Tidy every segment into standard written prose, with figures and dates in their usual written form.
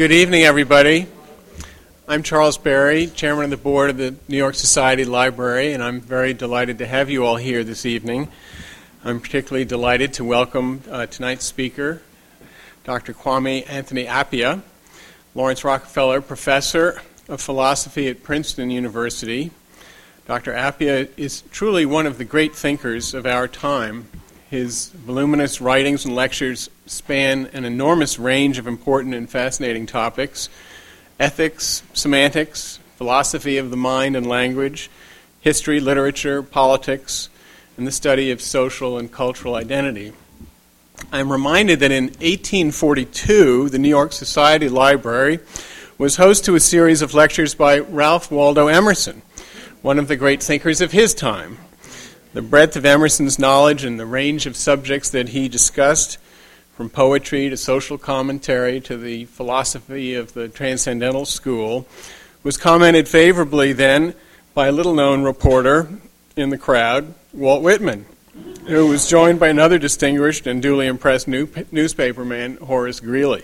Good evening, everybody. I'm Charles Berry, Chairman of the Board of the New York Society Library, and I'm very delighted to have you all here this evening. I'm particularly delighted to welcome tonight's speaker, Dr. Kwame Anthony Appiah, Lawrence Rockefeller Professor of Philosophy at Princeton University. Dr. Appiah is truly one of the great thinkers of our time. His voluminous writings and lectures span an enormous range of important and fascinating topics: ethics, semantics, philosophy of the mind and language, history, literature, politics, and the study of social and cultural identity. I'm reminded that in 1842, the New York Society Library was host to a series of lectures by Ralph Waldo Emerson, one of the great thinkers of his time. The breadth of Emerson's knowledge and the range of subjects that he discussed, from poetry to social commentary to the philosophy of the Transcendental School, was commented favorably then by a little-known reporter in the crowd, Walt Whitman, who was joined by another distinguished and duly impressed newspaperman, Horace Greeley.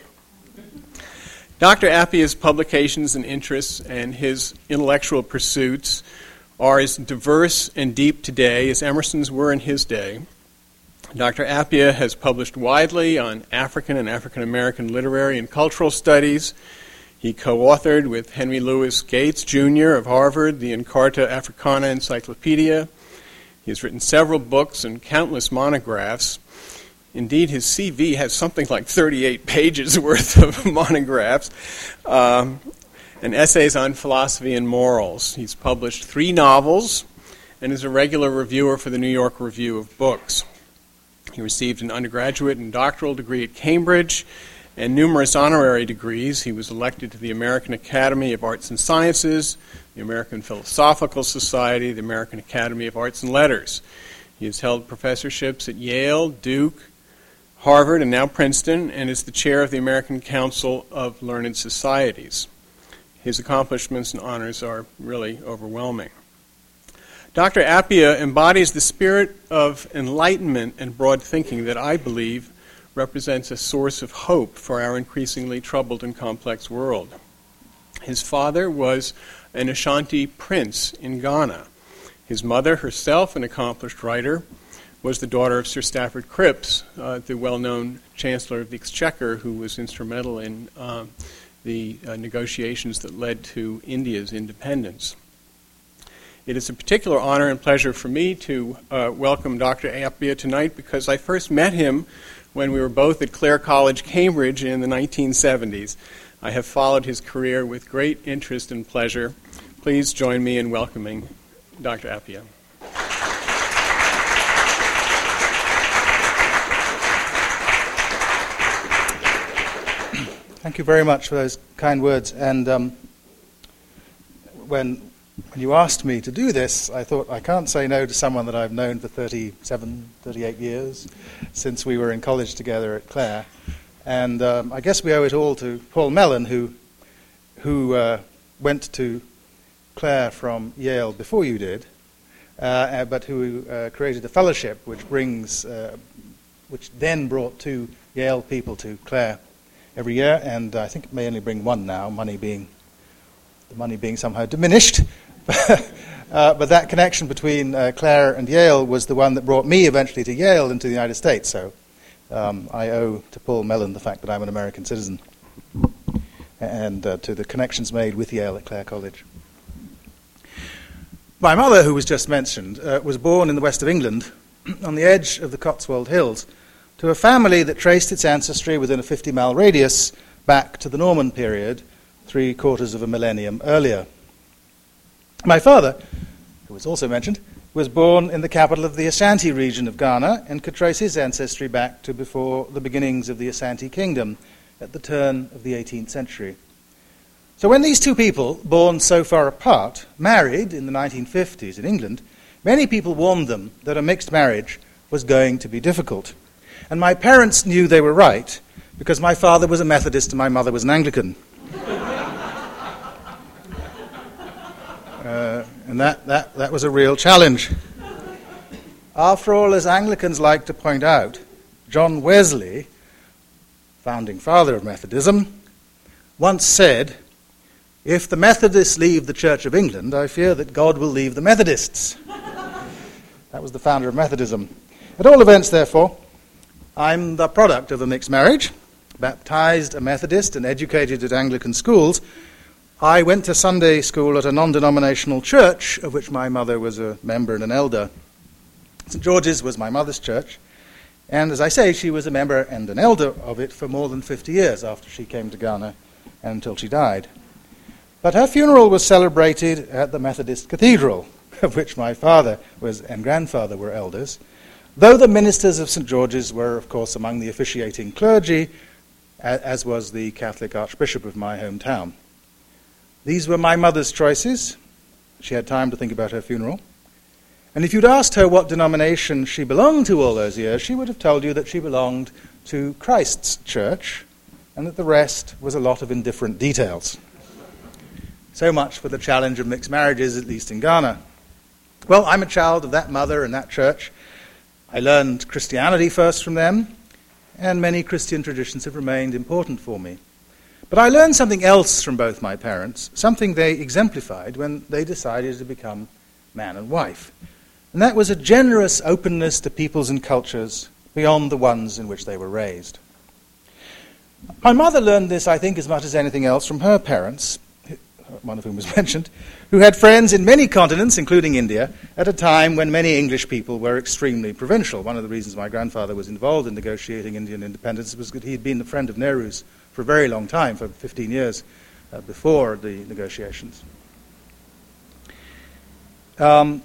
Dr. Appiah's publications and interests and his intellectual pursuits are as diverse and deep today as Emerson's were in his day. Dr. Appiah has published widely on African and African American literary and cultural studies. He co-authored with Henry Louis Gates, Jr. of Harvard, the Encarta Africana Encyclopedia. He has written several books and countless monographs. Indeed, his CV has something like 38 pages worth of monographs. And essays on philosophy and morals. He's published 3 novels and is a regular reviewer for the New York Review of Books. He received an undergraduate and doctoral degree at Cambridge and numerous honorary degrees. He was elected to the American Academy of Arts and Sciences, the American Philosophical Society, the American Academy of Arts and Letters. He has held professorships at Yale, Duke, Harvard, and now Princeton, and is the chair of the American Council of Learned Societies. His accomplishments and honors are really overwhelming. Dr. Appiah embodies the spirit of enlightenment and broad thinking that I believe represents a source of hope for our increasingly troubled and complex world. His father was an Ashanti prince in Ghana. His mother, herself an accomplished writer, was the daughter of Sir Stafford Cripps, the well-known Chancellor of the Exchequer, who was instrumental in the negotiations that led to India's independence. It is a particular honor and pleasure for me to welcome Dr. Appiah tonight because I first met him when we were both at Clare College, Cambridge in the 1970s. I have followed his career with great interest and pleasure. Please join me in welcoming Dr. Appiah. Thank you very much for those kind words. And when you asked me to do this, I thought I can't say no to someone that I've known for 37, 38 years, since we were in college together at Clare. And I guess we owe it all to Paul Mellon, who went to Clare from Yale before you did, but who created a fellowship which then brought 2 Yale people to Clare every year, and I think it may only bring 1 now, the money being somehow diminished. But that connection between Clare and Yale was the one that brought me eventually to Yale and to the United States. So I owe to Paul Mellon the fact that I'm an American citizen and to the connections made with Yale at Clare College. My mother, who was just mentioned, was born in the west of England on the edge of the Cotswold Hills, to a family that traced its ancestry within a 50-mile radius back to the Norman period, 3/4 of a millennium earlier. My father, who was also mentioned, was born in the capital of the Ashanti region of Ghana and could trace his ancestry back to before the beginnings of the Ashanti kingdom at the turn of the 18th century. So when these 2 people, born so far apart, married in the 1950s in England, many people warned them that a mixed marriage was going to be difficult. And my parents knew they were right, because my father was a Methodist and my mother was an Anglican. And that was a real challenge. After all, as Anglicans like to point out, John Wesley, founding father of Methodism, once said, "If the Methodists leave the Church of England, I fear that God will leave the Methodists." That was the founder of Methodism. At all events, therefore, I'm the product of a mixed marriage, baptized a Methodist and educated at Anglican schools. I went to Sunday school at a non-denominational church, of which my mother was a member and an elder. St. George's was my mother's church, and as I say, she was a member and an elder of it for more than 50 years after she came to Ghana and until she died. But her funeral was celebrated at the Methodist Cathedral, of which my father and grandfather were elders, though the ministers of St. George's were, of course, among the officiating clergy, as was the Catholic Archbishop of my hometown. These were my mother's choices. She had time to think about her funeral. And if you'd asked her what denomination she belonged to all those years, she would have told you that she belonged to Christ's Church, and that the rest was a lot of indifferent details. So much for the challenge of mixed marriages, at least in Ghana. Well, I'm a child of that mother and that church. I learned Christianity first from them, and many Christian traditions have remained important for me. But I learned something else from both my parents, something they exemplified when they decided to become man and wife. And that was a generous openness to peoples and cultures beyond the ones in which they were raised. My mother learned this, I think, as much as anything else from her parents, one of whom was mentioned, who had friends in many continents, including India, at a time when many English people were extremely provincial. One of the reasons my grandfather was involved in negotiating Indian independence was that he had been a friend of Nehru's for a very long time, for 15 years before the negotiations. My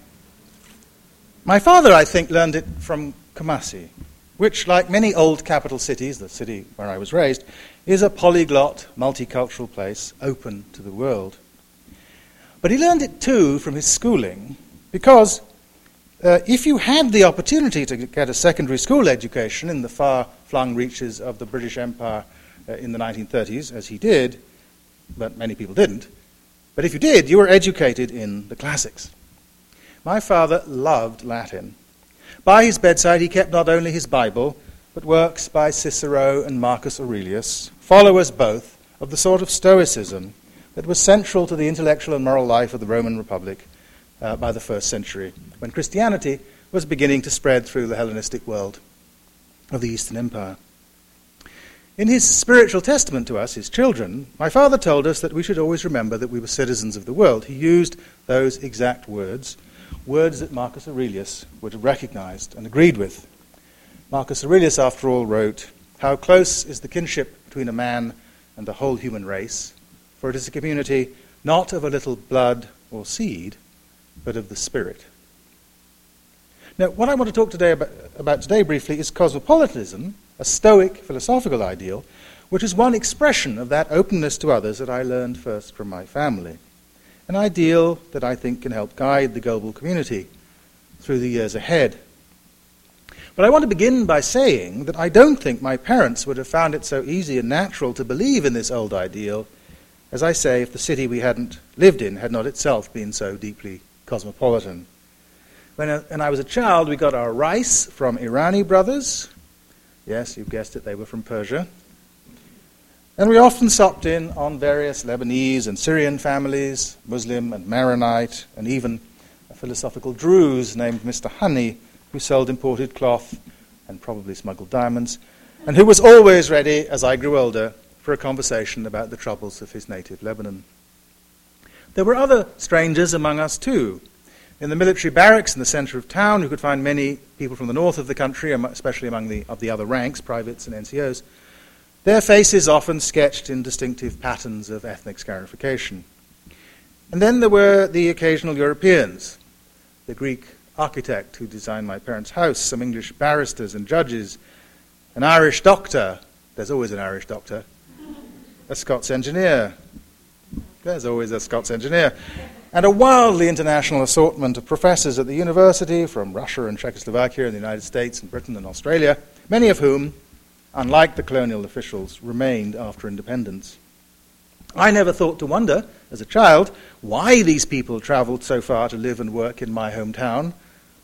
father, I think, learned it from Kumasi, which, like many old capital cities, the city where I was raised, is a polyglot, multicultural place open to the world. But he learned it too from his schooling, because if you had the opportunity to get a secondary school education in the far-flung reaches of the British Empire in the 1930s, as he did, but many people didn't, but if you did, you were educated in the classics. My father loved Latin. By his bedside he kept not only his Bible, but works by Cicero and Marcus Aurelius, followers both of the sort of Stoicism that was central to the intellectual and moral life of the Roman Republic by the first century, when Christianity was beginning to spread through the Hellenistic world of the Eastern Empire. In his spiritual testament to us, his children, my father told us that we should always remember that we were citizens of the world. He used those exact words that Marcus Aurelius would have recognized and agreed with. Marcus Aurelius, after all, wrote, "How close is the kinship between a man and the whole human race, for it is a community not of a little blood or seed, but of the spirit." Now, what I want to talk today about today briefly is cosmopolitanism, a Stoic philosophical ideal, which is one expression of that openness to others that I learned first from my family, an ideal that I think can help guide the global community through the years ahead. But I want to begin by saying that I don't think my parents would have found it so easy and natural to believe in this old ideal, as I say, if the city we hadn't lived in had not itself been so deeply cosmopolitan. When I was a child, we got our rice from Irani brothers. Yes, you've guessed it, they were from Persia. And we often stopped in on various Lebanese and Syrian families, Muslim and Maronite, and even a philosophical Druze named Mr. Honey, who sold imported cloth and probably smuggled diamonds, and who was always ready, as I grew older, for a conversation about the troubles of his native Lebanon. There were other strangers among us too. In the military barracks in the centre of town, you could find many people from the north of the country, especially among the other ranks, privates and NCOs, their faces often sketched in distinctive patterns of ethnic scarification. And then there were the occasional Europeans, the Greek architect who designed my parents' house, some English barristers and judges, an Irish doctor, there's always an Irish doctor, a Scots engineer, there's always a Scots engineer, and a wildly international assortment of professors at the university from Russia and Czechoslovakia and the United States and Britain and Australia, many of whom, unlike the colonial officials, remained after independence. I never thought to wonder, as a child, why these people travelled so far to live and work in my hometown.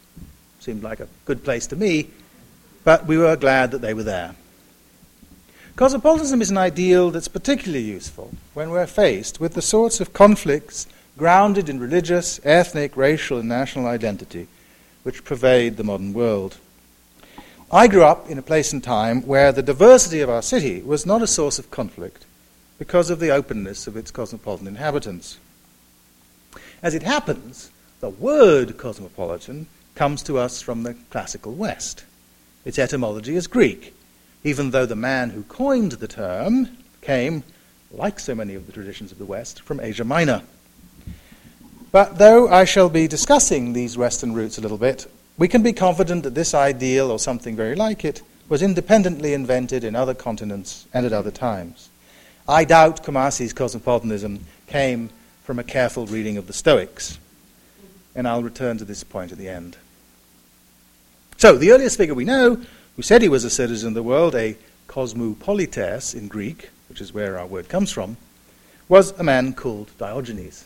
Seemed like a good place to me, but we were glad that they were there. Cosmopolitanism is an ideal that's particularly useful when we're faced with the sorts of conflicts grounded in religious, ethnic, racial, and national identity which pervade the modern world. I grew up in a place and time where the diversity of our city was not a source of conflict because of the openness of its cosmopolitan inhabitants. As it happens, the word cosmopolitan comes to us from the classical West. Its etymology is Greek, even though the man who coined the term came, like so many of the traditions of the West, from Asia Minor. But though I shall be discussing these Western roots a little bit, we can be confident that this ideal, or something very like it, was independently invented in other continents and at other times. I doubt Kumasi's cosmopolitanism came from a careful reading of the Stoics, and I'll return to this point at the end. So, the earliest figure we know, who said he was a citizen of the world, a cosmopolites in Greek, which is where our word comes from, was a man called Diogenes.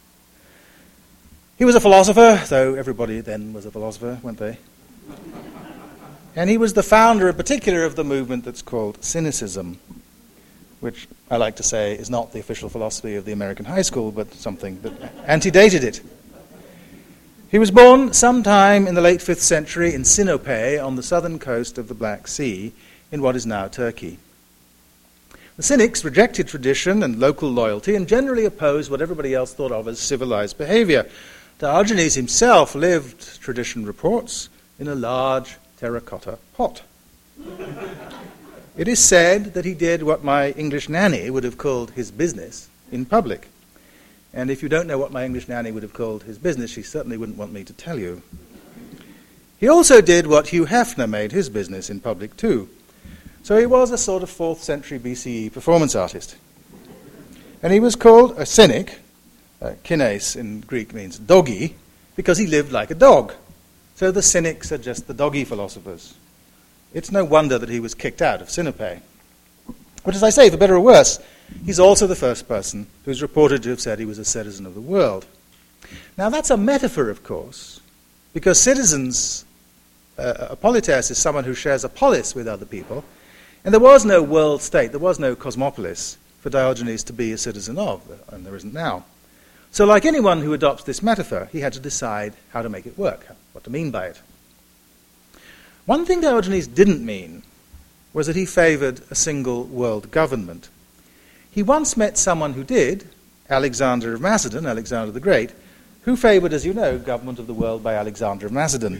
He was a philosopher, though everybody then was a philosopher, weren't they? And he was the founder in particular of the movement that's called Cynicism, which I like to say is not the official philosophy of the American high school, but something that antedated it. He was born sometime in the late 5th century in Sinope on the southern coast of the Black Sea in what is now Turkey. The Cynics rejected tradition and local loyalty and generally opposed what everybody else thought of as civilized behavior. Diogenes himself lived, tradition reports, in a large terracotta pot. It is said that he did what my English nanny would have called his business in public. And if you don't know what my English nanny would have called his business, she certainly wouldn't want me to tell you. He also did what Hugh Hefner made his business in public too. So he was a sort of 4th century BCE performance artist. And he was called a cynic, kines in Greek means doggy, because he lived like a dog. So the cynics are just the doggy philosophers. It's no wonder that he was kicked out of Sinope. But as I say, for better or worse, he's also the first person who's reported to have said he was a citizen of the world. Now that's a metaphor, of course, because citizens, a polites is someone who shares a polis with other people, and there was no world state, there was no cosmopolis for Diogenes to be a citizen of, and there isn't now. So like anyone who adopts this metaphor, he had to decide how to make it work, what to mean by it. One thing Diogenes didn't mean was that he favored a single world government. He once met someone who did, Alexander of Macedon, Alexander the Great, who favored, as you know, government of the world by Alexander of Macedon.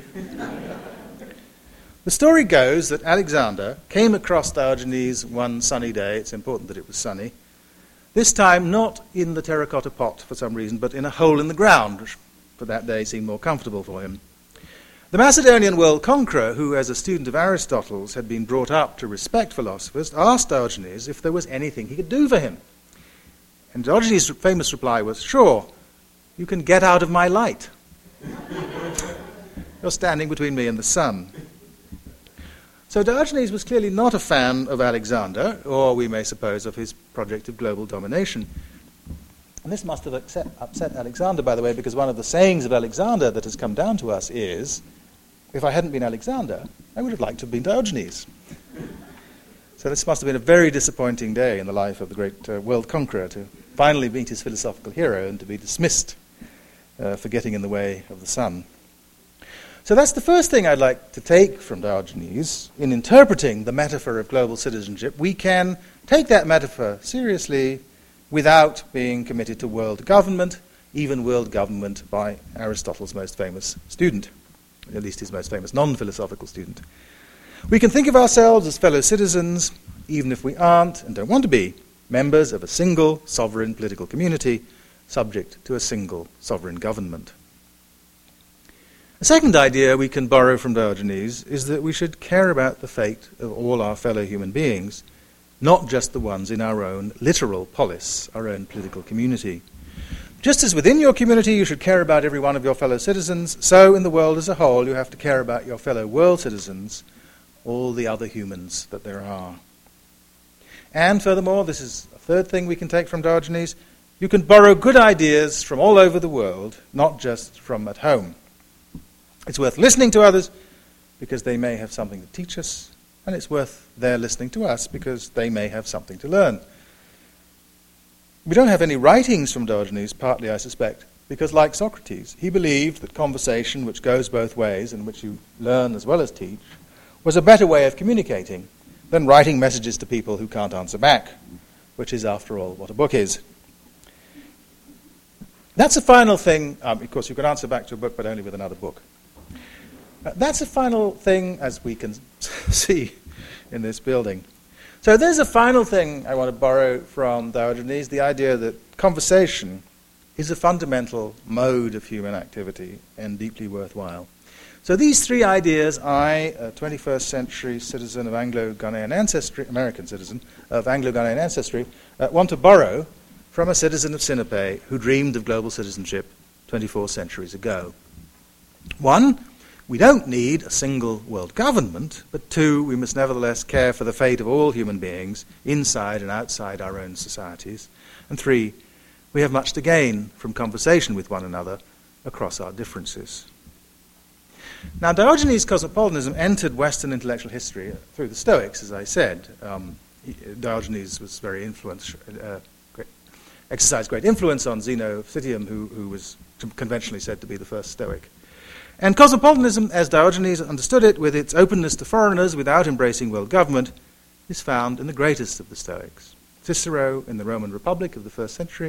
The story goes that Alexander came across Diogenes one sunny day, it's important that it was sunny, this time not in the terracotta pot for some reason, but in a hole in the ground, which for that day seemed more comfortable for him. The Macedonian world conqueror, who as a student of Aristotle's had been brought up to respect philosophers, asked Diogenes if there was anything he could do for him. And Diogenes' famous reply was, "Sure, you can get out of my light. You're standing between me and the sun." So Diogenes was clearly not a fan of Alexander, or we may suppose of his project of global domination. And this must have upset Alexander, by the way, because one of the sayings of Alexander that has come down to us is, "If I hadn't been Alexander, I would have liked to have been Diogenes." So this must have been a very disappointing day in the life of the great world conqueror, to finally meet his philosophical hero and to be dismissed for getting in the way of the sun. So that's the first thing I'd like to take from Diogenes. In interpreting the metaphor of global citizenship, we can take that metaphor seriously without being committed to world government, even world government by Aristotle's most famous student, at least his most famous non-philosophical student. We can think of ourselves as fellow citizens, even if we aren't and don't want to be, members of a single sovereign political community, subject to a single sovereign government. A second idea we can borrow from Diogenes is that we should care about the fate of all our fellow human beings, not just the ones in our own literal polis, our own political community. Just as within your community you should care about every one of your fellow citizens, so in the world as a whole you have to care about your fellow world citizens, all the other humans that there are. And furthermore, this is a third thing we can take from Diogenes, you can borrow good ideas from all over the world, not just from at home. It's worth listening to others because they may have something to teach us, and it's worth their listening to us because they may have something to learn. We don't have any writings from Diogenes, partly, I suspect, because like Socrates, he believed that conversation, which goes both ways and which you learn as well as teach, was a better way of communicating than writing messages to people who can't answer back, which is, after all, what a book is. That's a final thing. Of course, you can answer back to a book, but only with another book. That's a final thing, as we can see in this building. So there's a final thing I want to borrow from Diogenes, the idea that conversation is a fundamental mode of human activity and deeply worthwhile. So these three ideas I, a 21st century citizen of Anglo-Ghanaian ancestry, American citizen of Anglo-Ghanaian ancestry, want to borrow from a citizen of Sinope who dreamed of global citizenship 24 centuries ago. One, we don't need a single world government, but two, we must nevertheless care for the fate of all human beings inside and outside our own societies. And three, we have much to gain from conversation with one another across our differences. Now, Diogenes' cosmopolitanism entered Western intellectual history through the Stoics, as I said. Diogenes was very influential, exercised great influence on Zeno of Citium, who was conventionally said to be the first Stoic. And cosmopolitanism, as Diogenes understood it, with its openness to foreigners without embracing world government, is found in the greatest of the Stoics. Cicero in the Roman Republic of the first century,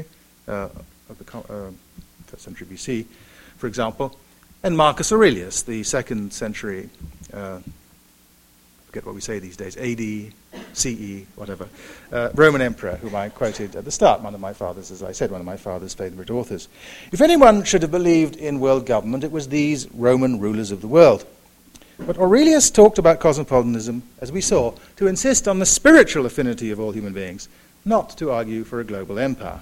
first century BC, for example, and Marcus Aurelius, the second century, forget what we say these days, AD, CE, whatever, Roman emperor, whom I quoted at the start, one of my fathers, as I said, one of my father's favorite authors. If anyone should have believed in world government, it was these Roman rulers of the world. But Aurelius talked about cosmopolitanism, as we saw, to insist on the spiritual affinity of all human beings, not to argue for a global empire.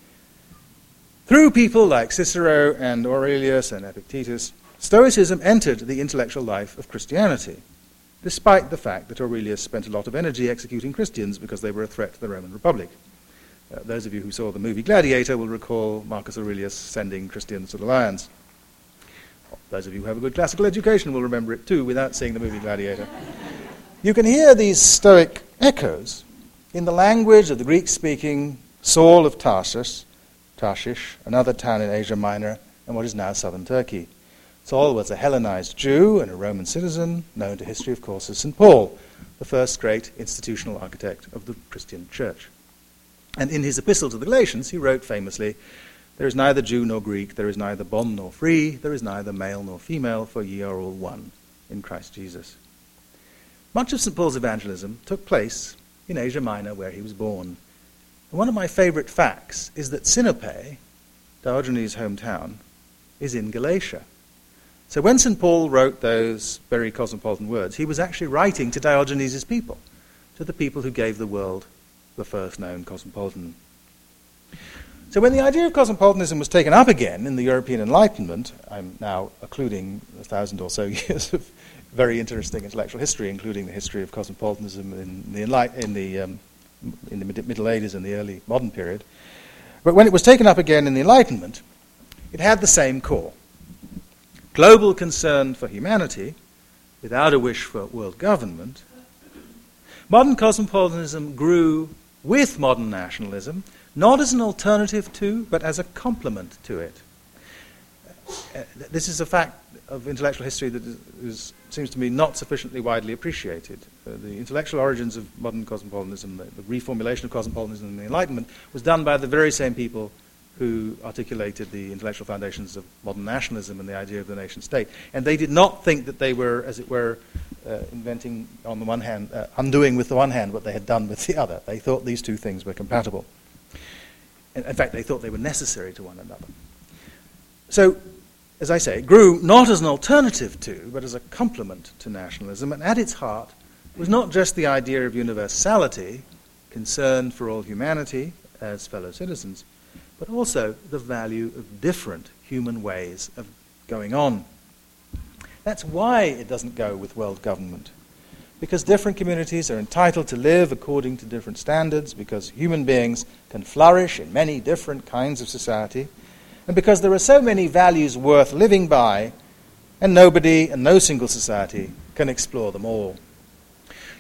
Through people like Cicero and Aurelius and Epictetus, Stoicism entered the intellectual life of Christianity, despite the fact that Aurelius spent a lot of energy executing Christians because they were a threat to the Roman Republic. Those of you who saw the movie Gladiator will recall Marcus Aurelius sending Christians to the lions. Those of you who have a good classical education will remember it too without seeing the movie Gladiator. You can hear these Stoic echoes in the language of the Greek-speaking Saul of Tarshish, another town in Asia Minor and what is now southern Turkey. Saul was a Hellenized Jew and a Roman citizen, known to history, of course, as St. Paul, the first great institutional architect of the Christian church. And in his epistle to the Galatians, he wrote famously, "There is neither Jew nor Greek, there is neither bond nor free, there is neither male nor female, for ye are all one in Christ Jesus." Much of St. Paul's evangelism took place in Asia Minor, where he was born. And one of my favorite facts is that Sinope, Diogenes' hometown, is in Galatia. So when St. Paul wrote those very cosmopolitan words, he was actually writing to Diogenes' people, to the people who gave the world the first known cosmopolitan. So when the idea of cosmopolitanism was taken up again in the European Enlightenment, I'm now occluding 1,000 or so years of very interesting intellectual history, including the history of cosmopolitanism in the Middle Ages and the early modern period. But when it was taken up again in the Enlightenment, it had the same core. Global concern for humanity, without a wish for world government. Modern cosmopolitanism grew with modern nationalism, not as an alternative to, but as a complement to it. This is a fact of intellectual history that seems to me not sufficiently widely appreciated. The intellectual origins of modern cosmopolitanism, the reformulation of cosmopolitanism in the Enlightenment, was done by the very same people who articulated the intellectual foundations of modern nationalism and the idea of the nation-state. And they did not think that they were, as it were, inventing on the one hand, undoing with the one hand what they had done with the other. They thought these two things were compatible. In fact, they thought they were necessary to one another. So, as I say, it grew not as an alternative to, but as a complement to nationalism, and at its heart was not just the idea of universality, concern for all humanity as fellow citizens, but also the value of different human ways of going on. That's why it doesn't go with world government, because different communities are entitled to live according to different standards, because human beings can flourish in many different kinds of society, and because there are so many values worth living by, and nobody and no single society can explore them all.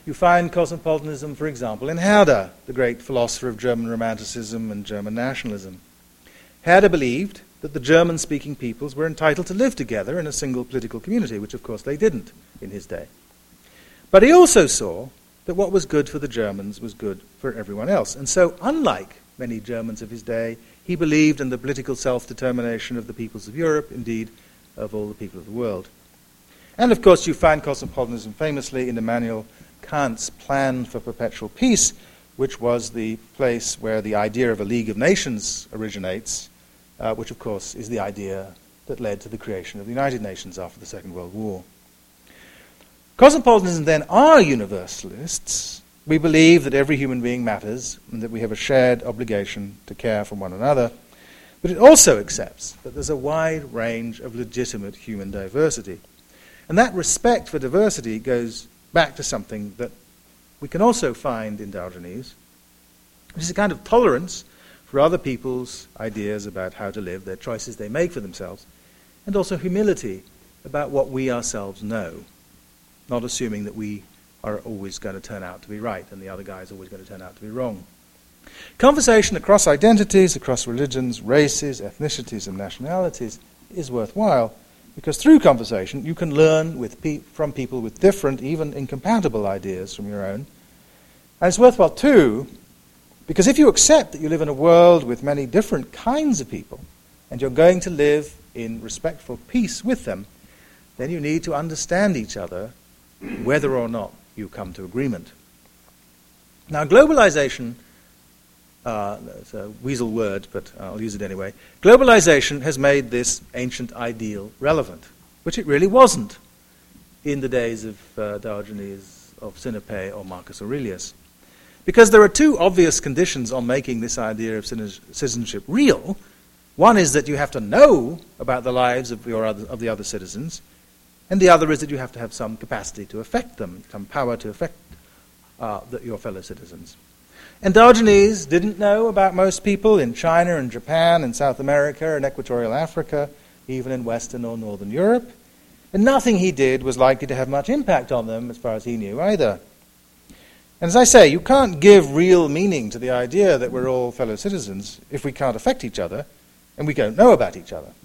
You find cosmopolitanism, for example, in Herder, the great philosopher of German Romanticism and German nationalism. Herder believed that the German-speaking peoples were entitled to live together in a single political community, which of course they didn't in his day. But he also saw that what was good for the Germans was good for everyone else. And so, unlike many Germans of his day, he believed in the political self-determination of the peoples of Europe, indeed, of all the people of the world. And of course, you find cosmopolitanism famously in Immanuel Kant's Plan for Perpetual Peace, which was the place where the idea of a League of Nations originates, which of course is the idea that led to the creation of the United Nations after the Second World War. Cosmopolitanism then are universalists. We believe that every human being matters and that we have a shared obligation to care for one another, but it also accepts that there's a wide range of legitimate human diversity. And that respect for diversity goes back to something that we can also find in Diogenes, which is a kind of tolerance for other people's ideas about how to live, their choices they make for themselves, and also humility about what we ourselves know, not assuming that we are always going to turn out to be right and the other guy is always going to turn out to be wrong. Conversation across identities, across religions, races, ethnicities, and nationalities is worthwhile, because through conversation you can learn from people with different, even incompatible ideas from your own. And it's worthwhile too, because if you accept that you live in a world with many different kinds of people, and you're going to live in respectful peace with them, then you need to understand each other, whether or not you come to agreement. Now, globalization, it's a weasel word, but I'll use it anyway. Globalization has made this ancient ideal relevant, which it really wasn't in the days of Diogenes, of Sinope, or Marcus Aurelius. Because there are two obvious conditions on making this idea of citizenship real. One is that you have to know about the lives of the other citizens, and the other is that you have to have some capacity to affect them, some power to affect your fellow citizens. And Diogenes didn't know about most people in China and Japan and South America and Equatorial Africa, even in Western or Northern Europe. And nothing he did was likely to have much impact on them as far as he knew either. And as I say, you can't give real meaning to the idea that we're all fellow citizens if we can't affect each other and we don't know about each other.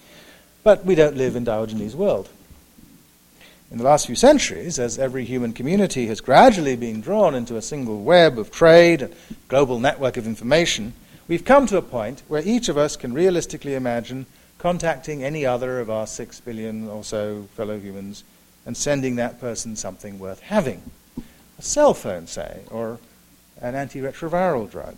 But we don't live in Diogenes' world. In the last few centuries, as every human community has gradually been drawn into a single web of trade and global network of information, we've come to a point where each of us can realistically imagine contacting any other of our 6 billion or so fellow humans and sending that person something worth having. A cell phone, say, or an antiretroviral drug,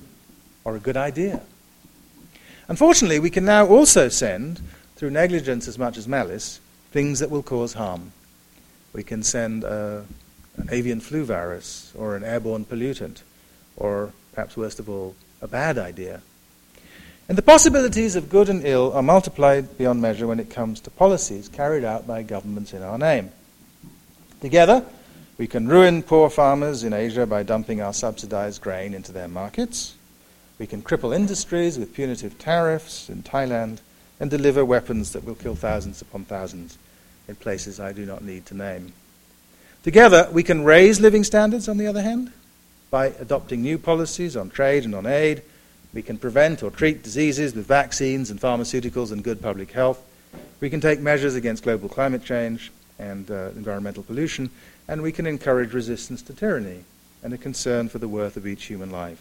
or a good idea. Unfortunately, we can now also send, through negligence as much as malice, things that will cause harm. We can send an avian flu virus, or an airborne pollutant, or, perhaps worst of all, a bad idea. And the possibilities of good and ill are multiplied beyond measure when it comes to policies carried out by governments in our name. Together, we can ruin poor farmers in Asia by dumping our subsidized grain into their markets. We can cripple industries with punitive tariffs in Thailand and deliver weapons that will kill thousands upon thousands in places I do not need to name. Together, we can raise living standards, on the other hand, by adopting new policies on trade and on aid. We can prevent or treat diseases with vaccines and pharmaceuticals and good public health. We can take measures against global climate change and environmental pollution, and we can encourage resistance to tyranny and a concern for the worth of each human life.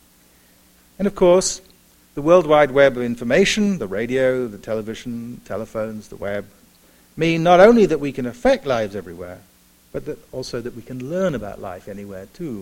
And of course, the World Wide Web of information, the radio, the television, telephones, the web, mean not only that we can affect lives everywhere, but also that we can learn about life anywhere too.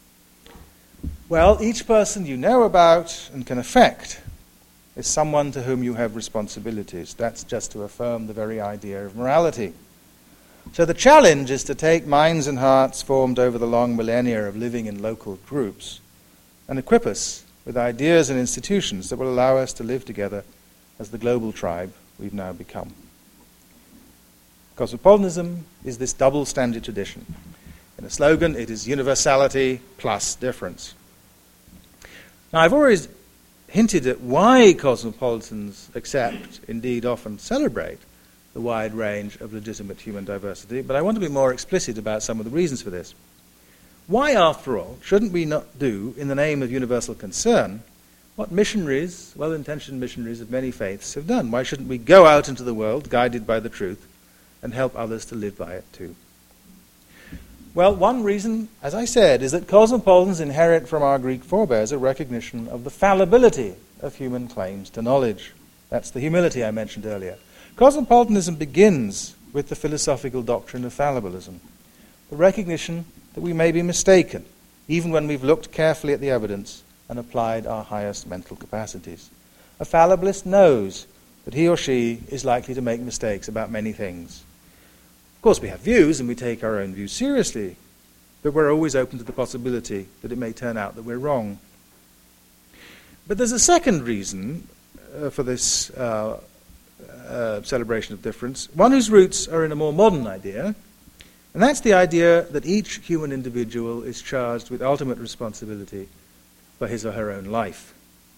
Well, each person you know about and can affect is someone to whom you have responsibilities. That's just to affirm the very idea of morality. So the challenge is to take minds and hearts formed over the long millennia of living in local groups and equip us with ideas and institutions that will allow us to live together as the global tribe we've now become. Cosmopolitanism is this double-standard tradition. In a slogan, it is universality plus difference. Now, I've always hinted at why cosmopolitans accept, indeed often celebrate, the wide range of legitimate human diversity, but I want to be more explicit about some of the reasons for this. Why, after all, shouldn't we not do, in the name of universal concern, what missionaries, well-intentioned missionaries of many faiths, have done? Why shouldn't we go out into the world, guided by the truth, and help others to live by it too? Well, one reason, as I said, is that cosmopolitans inherit from our Greek forebears a recognition of the fallibility of human claims to knowledge. That's the humility I mentioned earlier. Cosmopolitanism begins with the philosophical doctrine of fallibilism, the recognition that we may be mistaken, even when we've looked carefully at the evidence and applied our highest mental capacities. A fallibilist knows that he or she is likely to make mistakes about many things. Of course, we have views and we take our own views seriously, but we're always open to the possibility that it may turn out that we're wrong. But there's a second reason for this celebration of difference, one whose roots are in a more modern idea, and that's the idea that each human individual is charged with ultimate responsibility for his or her own life.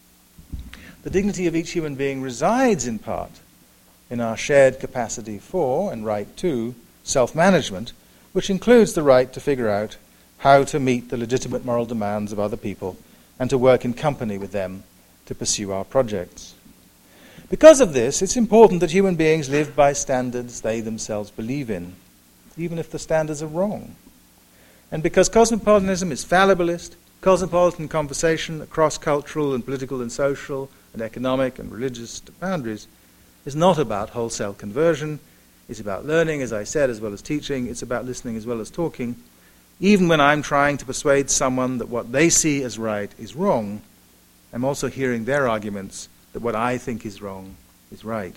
The dignity of each human being resides in part in our shared capacity for, and right to, self-management, which includes the right to figure out how to meet the legitimate moral demands of other people and to work in company with them to pursue our projects. Because of this, it's important that human beings live by standards they themselves believe in, even if the standards are wrong. And because cosmopolitanism is fallibilist, cosmopolitan conversation across cultural and political and social and economic and religious boundaries is not about wholesale conversion. It's about learning, as I said, as well as teaching. It's about listening as well as talking. Even when I'm trying to persuade someone that what they see as right is wrong, I'm also hearing their arguments that what I think is wrong is right.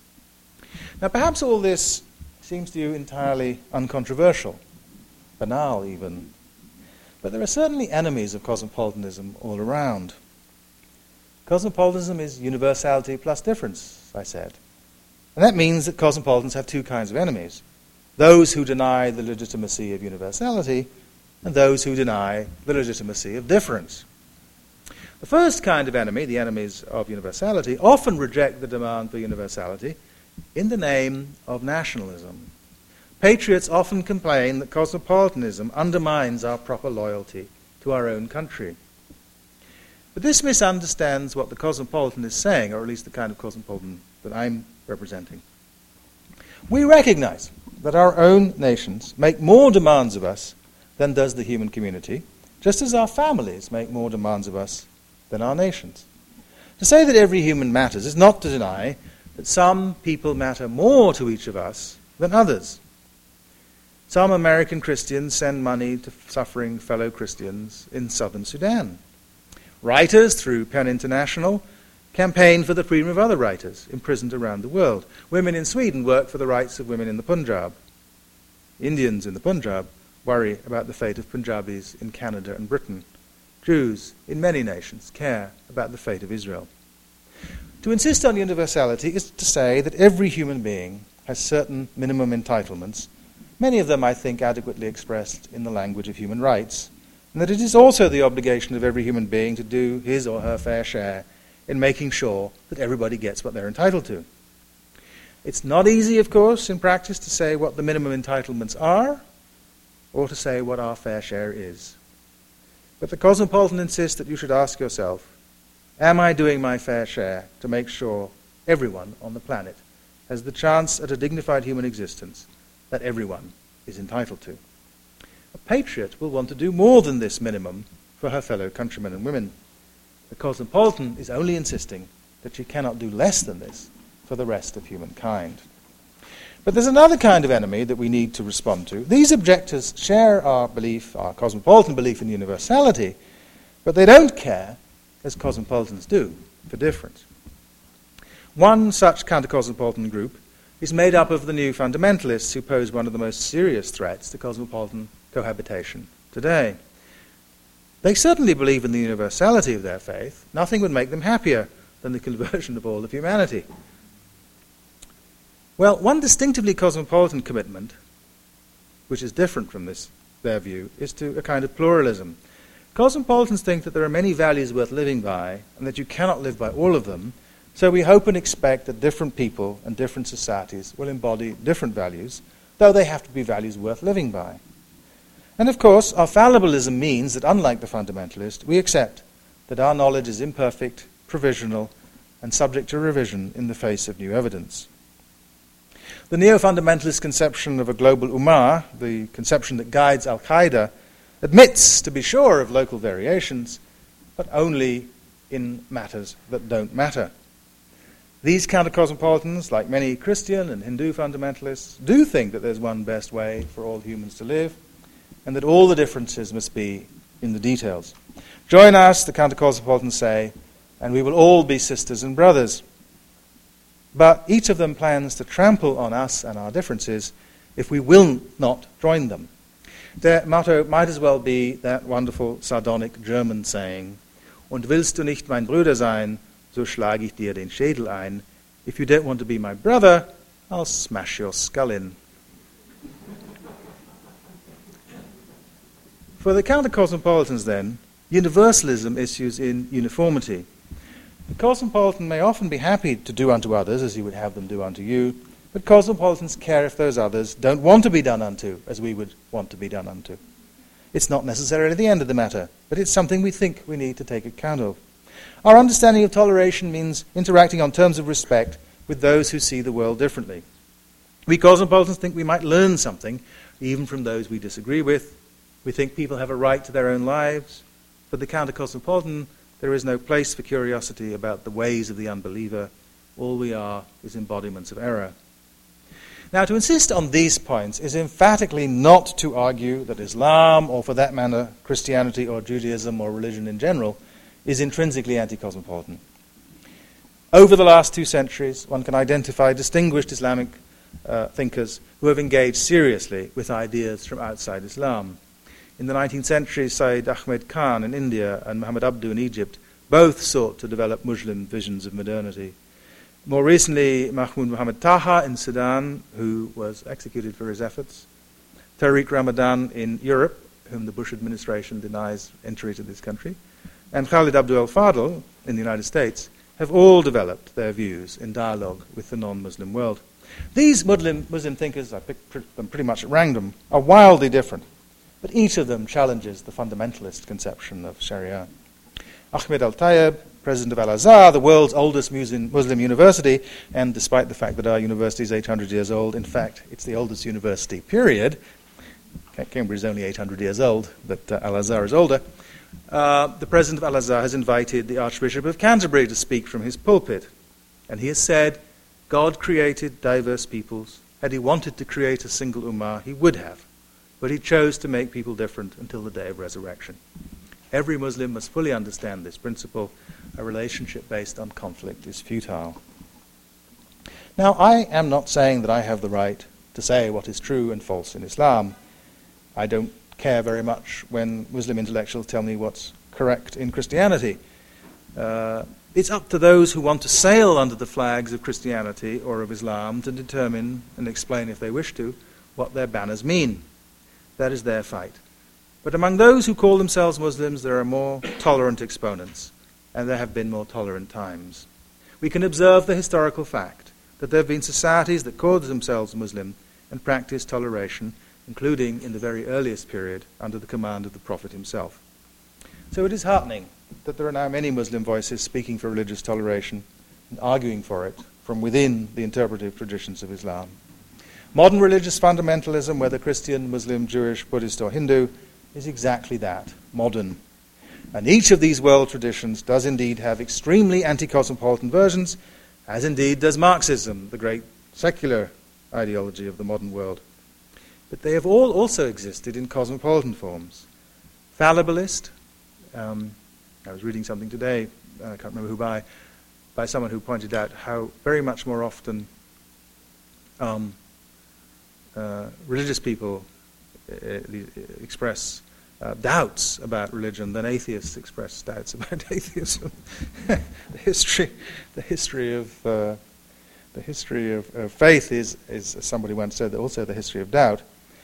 Now, perhaps all this seems to you entirely uncontroversial, banal even. But there are certainly enemies of cosmopolitanism all around. Cosmopolitanism is universality plus difference, I said. And that means that cosmopolitans have two kinds of enemies: those who deny the legitimacy of universality and those who deny the legitimacy of difference. The first kind of enemy, the enemies of universality, often reject the demand for universality in the name of nationalism. Patriots often complain that cosmopolitanism undermines our proper loyalty to our own country. But this misunderstands what the cosmopolitan is saying, or at least the kind of cosmopolitan that I'm representing. We recognize that our own nations make more demands of us than does the human community, just as our families make more demands of us than our nations. To say that every human matters is not to deny that some people matter more to each of us than others. Some American Christians send money to suffering fellow Christians in southern Sudan. Writers, through PEN International, campaign for the freedom of other writers imprisoned around the world. Women in Sweden work for the rights of women in the Punjab. Indians in the Punjab worry about the fate of Punjabis in Canada and Britain. Jews in many nations care about the fate of Israel. To insist on universality is to say that every human being has certain minimum entitlements, many of them, I think, adequately expressed in the language of human rights, and that it is also the obligation of every human being to do his or her fair share in making sure that everybody gets what they're entitled to. It's not easy, of course, in practice to say what the minimum entitlements are, or to say what our fair share is. But the cosmopolitan insists that you should ask yourself, am I doing my fair share to make sure everyone on the planet has the chance at a dignified human existence that everyone is entitled to? A patriot will want to do more than this minimum for her fellow countrymen and women. The cosmopolitan is only insisting that she cannot do less than this for the rest of humankind. But there's another kind of enemy that we need to respond to. These objectors share our belief, our cosmopolitan belief in universality, but they don't care, as cosmopolitans do, for difference. One such counter-cosmopolitan group is made up of the new fundamentalists who pose one of the most serious threats to cosmopolitan cohabitation today. They certainly believe in the universality of their faith. Nothing would make them happier than the conversion of all of humanity. Well, one distinctively cosmopolitan commitment, which is different from their view, is to a kind of pluralism. Cosmopolitans think that there are many values worth living by, and that you cannot live by all of them, so we hope and expect that different people and different societies will embody different values, though they have to be values worth living by. And of course, our fallibilism means that, unlike the fundamentalist, we accept that our knowledge is imperfect, provisional, and subject to revision in the face of new evidence. The neo-fundamentalist conception of a global ummah, the conception that guides Al-Qaeda, admits, to be sure, of local variations, but only in matters that don't matter. These counter-cosmopolitans, like many Christian and Hindu fundamentalists, do think that there's one best way for all humans to live, and that all the differences must be in the details. Join us, the counter-cosmopolitans say, and we will all be sisters and brothers. But each of them plans to trample on us and our differences if we will not join them. Their motto might as well be that wonderful sardonic German saying, "Und willst du nicht mein Bruder sein, so schlage ich dir den Schädel ein. If you don't want to be my brother, I'll smash your skull in." For the counter-cosmopolitans, then, universalism issues in uniformity. The cosmopolitan may often be happy to do unto others as he would have them do unto you, but cosmopolitans care if those others don't want to be done unto as we would want to be done unto. It's not necessarily the end of the matter, but it's something we think we need to take account of. Our understanding of toleration means interacting on terms of respect with those who see the world differently. We cosmopolitans think we might learn something even from those we disagree with. We think people have a right to their own lives. For the counter-cosmopolitan, there is no place for curiosity about the ways of the unbeliever. All we are is embodiments of error. Now, to insist on these points is emphatically not to argue that Islam, or for that matter, Christianity or Judaism or religion in general, is intrinsically anti-cosmopolitan. Over the last 2 centuries, one can identify distinguished Islamic thinkers who have engaged seriously with ideas from outside Islam. In the 19th century, Sayyid Ahmed Khan in India and Muhammad Abdu in Egypt both sought to develop Muslim visions of modernity. More recently, Mahmoud Muhammad Taha in Sudan, who was executed for his efforts. Tariq Ramadan in Europe, whom the Bush administration denies entry to this country. And Khalid Abdul Fadl in the United States have all developed their views in dialogue with the non-Muslim world. These Muslim thinkers, I picked them pretty much at random, are wildly different, but each of them challenges the fundamentalist conception of Sharia. Ahmed Al-Tayeb, president of Al-Azhar, the world's oldest Muslim university, and despite the fact that our university is 800 years old, in fact, it's the oldest university, period. Cambridge is only 800 years old, but Al-Azhar is older. The president of Al-Azhar has invited the Archbishop of Canterbury to speak from his pulpit. And he has said, God created diverse peoples. Had he wanted to create a single ummah, he would have. But he chose to make people different until the day of resurrection. Every Muslim must fully understand this principle. A relationship based on conflict is futile. Now, I am not saying that I have the right to say what is true and false in Islam. I don't care very much when Muslim intellectuals tell me what's correct in Christianity. It's up to those who want to sail under the flags of Christianity or of Islam to determine and explain, if they wish to, what their banners mean. That is their fight. But among those who call themselves Muslims, there are more tolerant exponents, and there have been more tolerant times. We can observe the historical fact that there have been societies that called themselves Muslim and practiced toleration, including in the very earliest period under the command of the Prophet himself. So it is heartening that there are now many Muslim voices speaking for religious toleration and arguing for it from within the interpretive traditions of Islam. Modern religious fundamentalism, whether Christian, Muslim, Jewish, Buddhist or Hindu, is exactly that, modern. And each of these world traditions does indeed have extremely anti-cosmopolitan versions, as indeed does Marxism, the great secular ideology of the modern world. But they have all also existed in cosmopolitan forms. Fallibilist, I was reading something today, I can't remember who by someone who pointed out how very much more often religious people express doubts about religion than atheists express doubts about atheism. The history of faith is, as somebody once said, also the history of doubt.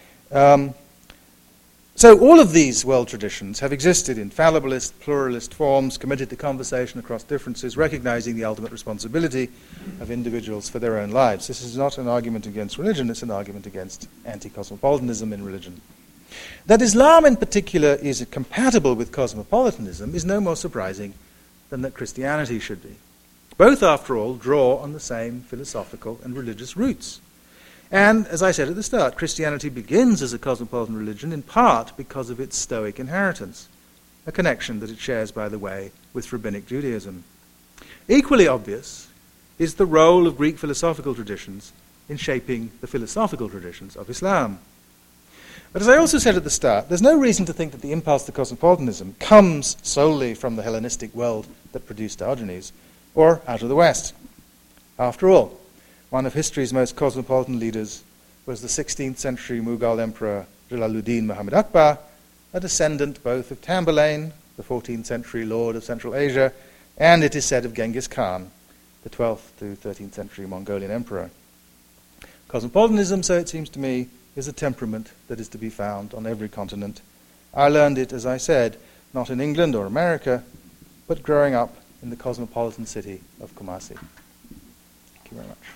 So all of these world traditions have existed in fallibilist, pluralist forms, committed to conversation across differences, recognizing the ultimate responsibility of individuals for their own lives. This is not an argument against religion, it's an argument against anti-cosmopolitanism in religion. That Islam in particular is compatible with cosmopolitanism is no more surprising than that Christianity should be. Both, after all, draw on the same philosophical and religious roots. And, as I said at the start, Christianity begins as a cosmopolitan religion in part because of its Stoic inheritance, a connection that it shares, by the way, with Rabbinic Judaism. Equally obvious is the role of Greek philosophical traditions in shaping the philosophical traditions of Islam. But as I also said at the start, there's no reason to think that the impulse to cosmopolitanism comes solely from the Hellenistic world that produced Diogenes, or out of the West. After all, one of history's most cosmopolitan leaders was the 16th century Mughal Emperor Jalaluddin Muhammad Akbar, a descendant both of Tamburlaine, the 14th century lord of Central Asia, and it is said of Genghis Khan, the 12th to 13th century Mongolian emperor. Cosmopolitanism, so it seems to me, is a temperament that is to be found on every continent. I learned it, as I said, not in England or America, but growing up in the cosmopolitan city of Kumasi. Thank you very much.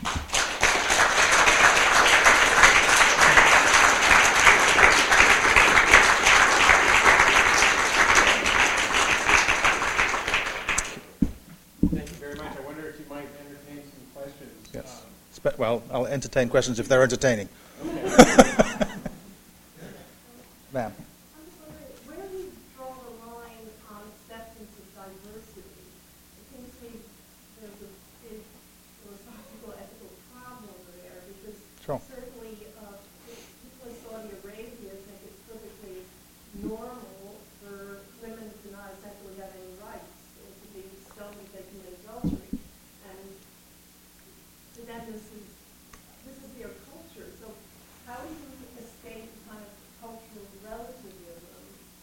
Thank you very much. I wonder if you might entertain some questions. Yes. Well, I'll entertain questions if they're entertaining. Okay. Ma'am. I'm just wondering, where do you draw the line on acceptance of diversity? It seems to me there's a big philosophical, ethical problem there, because Sure. certainly people in Saudi Arabia think it's perfectly normal for women to not essentially have any rights, or to be stoned if they commit adultery. And to them, this is their culture. So how do you escape kind of cultural relativism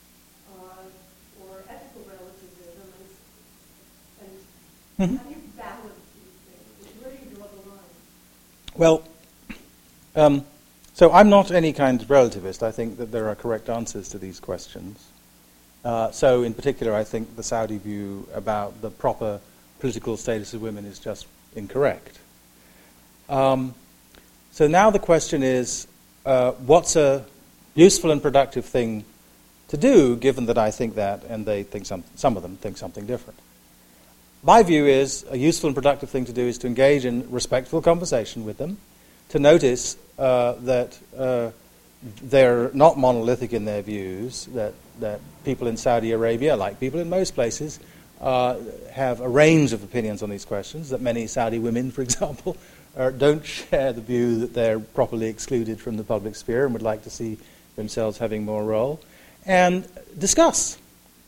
or ethical relativism, and how do you balance these things? Where do you draw the line? Well, so I'm not any kind of relativist. I think that there are correct answers to these questions. So in particular, I think the Saudi view about the proper political status of women is just incorrect. So now the question is, what's a useful and productive thing to do, given that I think that, and they think some of them think something different. My view is a useful and productive thing to do is to engage in respectful conversation with them, to notice that they're not monolithic in their views, that people in Saudi Arabia, like people in most places, have a range of opinions on these questions, that many Saudi women, for example, don't share the view that they're properly excluded from the public sphere and would like to see themselves having more role, and discuss.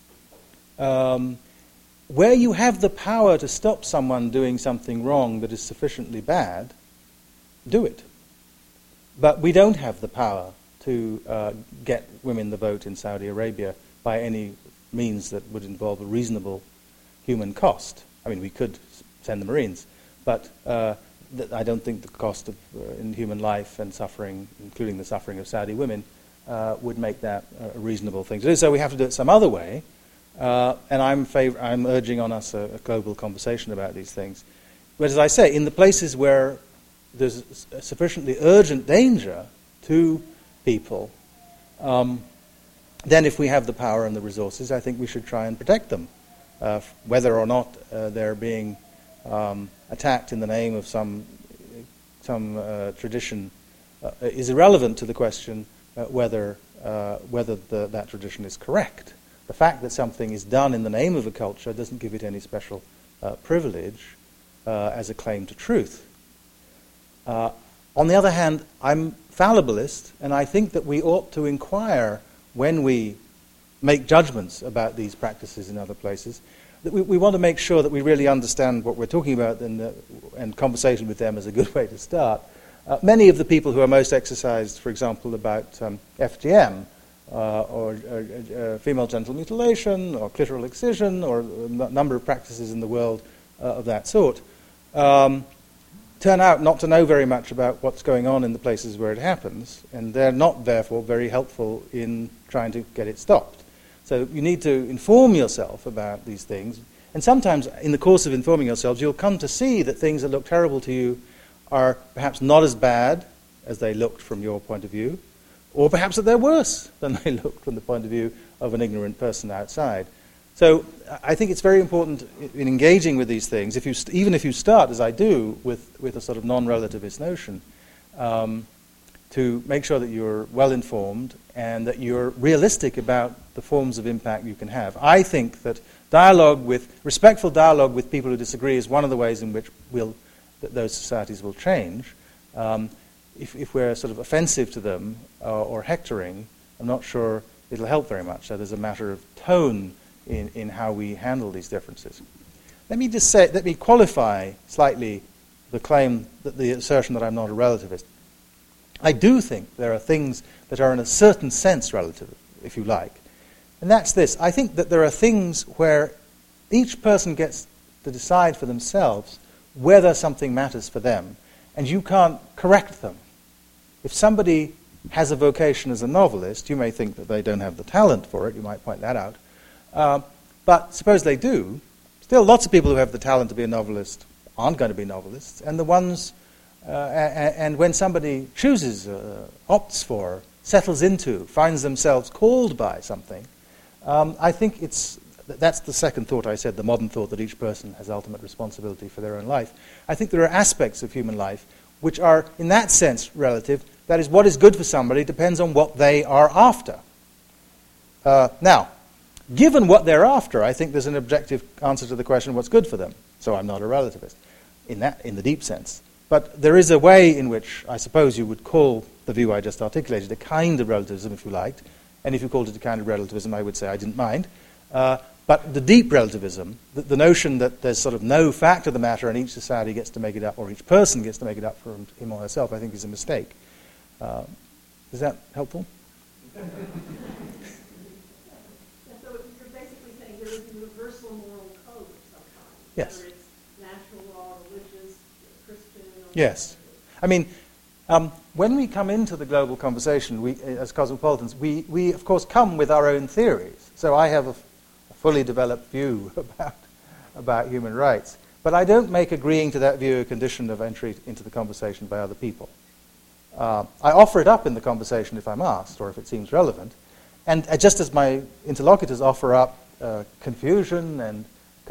Where you have the power to stop someone doing something wrong that is sufficiently bad, do it. But we don't have the power to get women the vote in Saudi Arabia by any means that would involve a reasonable human cost. I mean, we could send the Marines, but I don't think the cost of in human life and suffering, including the suffering of Saudi women, would make that a reasonable thing to do. So we have to do it some other way. And I'm urging on us a global conversation about these things. But as I say, in the places where there's a sufficiently urgent danger to people, then if we have the power and the resources, I think we should try and protect them. Whether or not they're being attacked in the name of some tradition is irrelevant to the question whether that tradition is correct. The fact that something is done in the name of a culture doesn't give it any special privilege as a claim to truth. On the other hand, I'm fallibilist, and I think that we ought to inquire when we make judgments about these practices in other places, that we want to make sure that we really understand what we're talking about, and conversation with them is a good way to start. Many of the people who are most exercised, for example, about FGM, or female genital mutilation, or clitoral excision, or a number of practices in the world of that sort, turn out not to know very much about what's going on in the places where it happens, and they're not, therefore, very helpful in trying to get it stopped. So you need to inform yourself about these things, and sometimes in the course of informing yourselves, you'll come to see that things that look terrible to you are perhaps not as bad as they looked from your point of view, or perhaps that they're worse than they look from the point of view of an ignorant person outside. So I think it's very important in engaging with these things, even if you start, as I do, with a sort of non-relativist notion, to make sure that you're well-informed and that you're realistic about the forms of impact you can have. I think that respectful dialogue with people who disagree is one of the ways in which that those societies will change. If we're sort of offensive to them or hectoring, I'm not sure it'll help very much. So there's a matter of tone in how we handle these differences. Let me qualify slightly the assertion that I'm not a relativist. I do think there are things that are in a certain sense relative, if you like. And that's this. I think that there are things where each person gets to decide for themselves whether something matters for them, and you can't correct them. If somebody has a vocation as a novelist, you may think that they don't have the talent for it. You might point that out. But suppose they do. Still, lots of people who have the talent to be a novelist aren't going to be novelists, and the ones and when somebody chooses, opts for, settles into, finds themselves called by something, I think that's the second thought I said, the modern thought that each person has ultimate responsibility for their own life. I think there are aspects of human life which are, in that sense, relative. That is, what is good for somebody depends on what they are after. Now, given what they're after, I think there's an objective answer to the question, what's good for them? So I'm not a relativist in the deep sense. But there is a way in which I suppose you would call the view I just articulated a kind of relativism, if you liked. And if you called it a kind of relativism, I would say I didn't mind. But the deep relativism, the notion that there's sort of no fact of the matter and each society gets to make it up, or each person gets to make it up for him or herself, I think is a mistake. Is that helpful? So you're basically saying there is a universal moral code of some kind. Yes. Whether it's natural law, religious, Christian, or Yes. I mean, when we come into the global conversation, as cosmopolitans, we of course come with our own theories. So I have a fully developed view about human rights. But I don't make agreeing to that view a condition of entry into the conversation by other people. I offer it up in the conversation if I'm asked, or if it seems relevant. And just as my interlocutors offer up Confucian and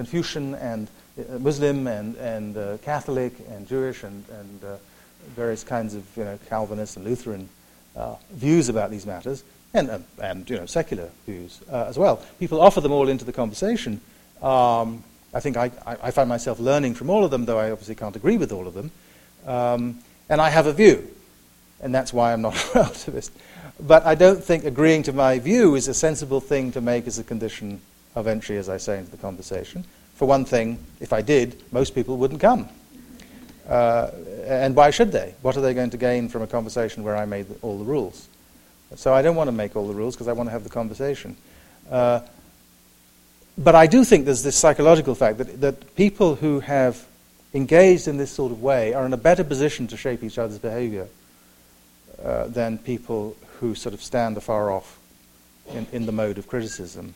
Muslim and Catholic and Jewish and various kinds of Calvinist and Lutheran views about these matters, and secular views as well. People offer them all into the conversation. I think I find myself learning from all of them, though I obviously can't agree with all of them. And I have a view, and that's why I'm not a relativist. But I don't think agreeing to my view is a sensible thing to make as a condition of entry, as I say, into the conversation. For one thing, if I did, most people wouldn't come. And why should they? What are they going to gain from a conversation where I made all the rules? So I don't want to make all the rules because I want to have the conversation. But I do think there's this psychological fact that people who have engaged in this sort of way are in a better position to shape each other's behavior than people who sort of stand afar off in the mode of criticism.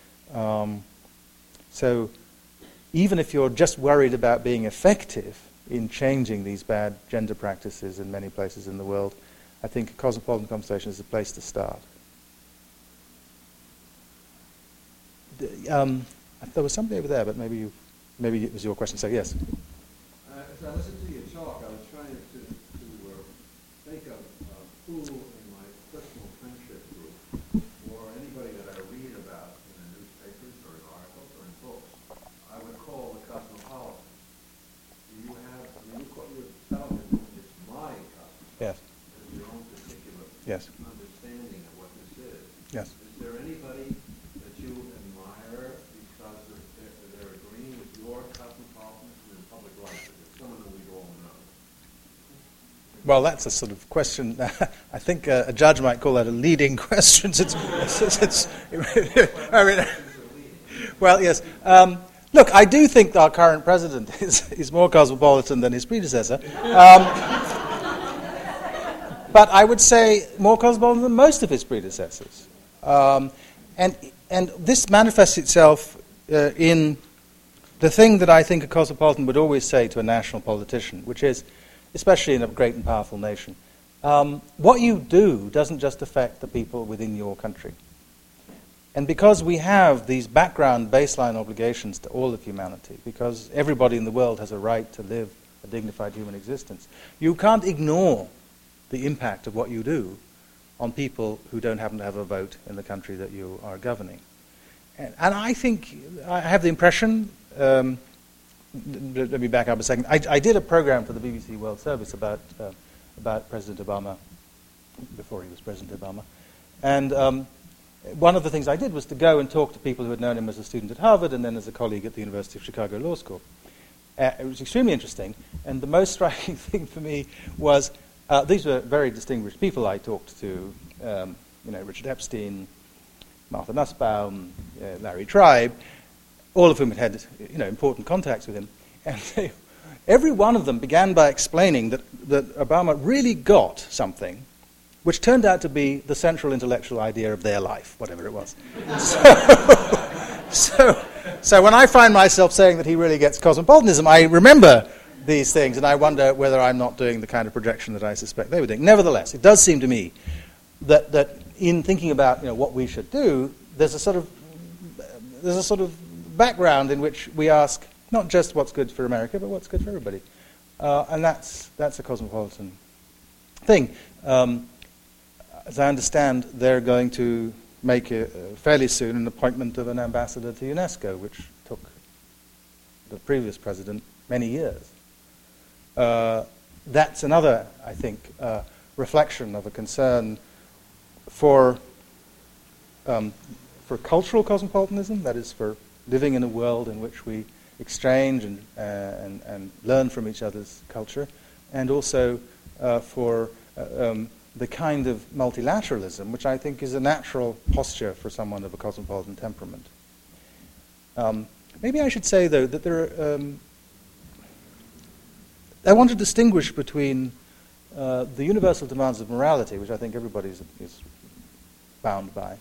So even if you're just worried about being effective in changing these bad gender practices in many places in the world, I think a cosmopolitan conversation is a place to start. There was somebody over there, but maybe it was your question. So yes. As I listened to your talk, I was trying to think of who in my personal friendship group, or anybody that I read about in the newspapers or in articles or in books, I would call the cosmopolitan. You tell me it's my cosmopolitan. Yes. It's your own particular understanding of what this is. Yes. Is there anybody that you admire because they're agreeing with your cosmopolitanism in public life? Is it someone that we all know? Well, that's a sort of question. I think a judge might call that a leading question. Well, yes. Look, I do think our current president is more cosmopolitan than his predecessor. But I would say more cosmopolitan than most of his predecessors. And this manifests itself in the thing that I think a cosmopolitan would always say to a national politician, which is, especially in a great and powerful nation, what you do doesn't just affect the people within your country. And because we have these background baseline obligations to all of humanity, because everybody in the world has a right to live a dignified human existence, you can't ignore the impact of what you do on people who don't happen to have a vote in the country that you are governing. And I think, I have the impression, let me back up a second. I did a program for the BBC World Service about President Obama, before he was President Obama. And one of the things I did was to go and talk to people who had known him as a student at Harvard and then as a colleague at the University of Chicago Law School. It was extremely interesting, and the most striking thing for me was these were very distinguished people I talked to, Richard Epstein, Martha Nussbaum, Larry Tribe, all of whom had important contacts with him. And every one of them began by explaining that Obama really got something which turned out to be the central intellectual idea of their life, whatever it was. So when I find myself saying that he really gets cosmopolitanism, I remember these things, and I wonder whether I'm not doing the kind of projection that I suspect they were doing. Nevertheless, it does seem to me that in thinking about what we should do, there's a sort of background in which we ask not just what's good for America, but what's good for everybody, and that's a cosmopolitan thing. As I understand, they're going to make fairly soon an appointment of an ambassador to UNESCO, which took the previous president many years. That's another, I think, reflection of a concern for cultural cosmopolitanism, that is, for living in a world in which we exchange and learn from each other's culture, and also for the kind of multilateralism which I think is a natural posture for someone of a cosmopolitan temperament. Maybe I should say, though, that there are... I want to distinguish between the universal demands of morality, which I think everybody is bound by,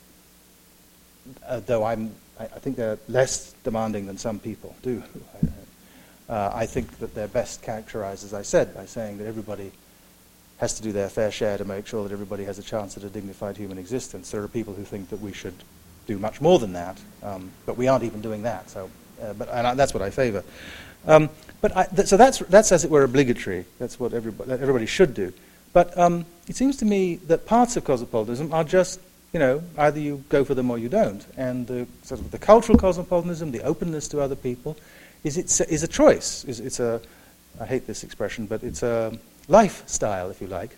though I think they're less demanding than some people do. I think that they're best characterized, as I said, by saying that everybody has to do their fair share to make sure that everybody has a chance at a dignified human existence. There are people who think that we should do much more than that, but we aren't even doing that. So, that's what I favor. So that's as it were obligatory. That's what everybody should do. But it seems to me that parts of cosmopolitanism are just, either you go for them or you don't. And the cultural cosmopolitanism, the openness to other people, is a choice. I hate this expression, but it's a lifestyle, if you like.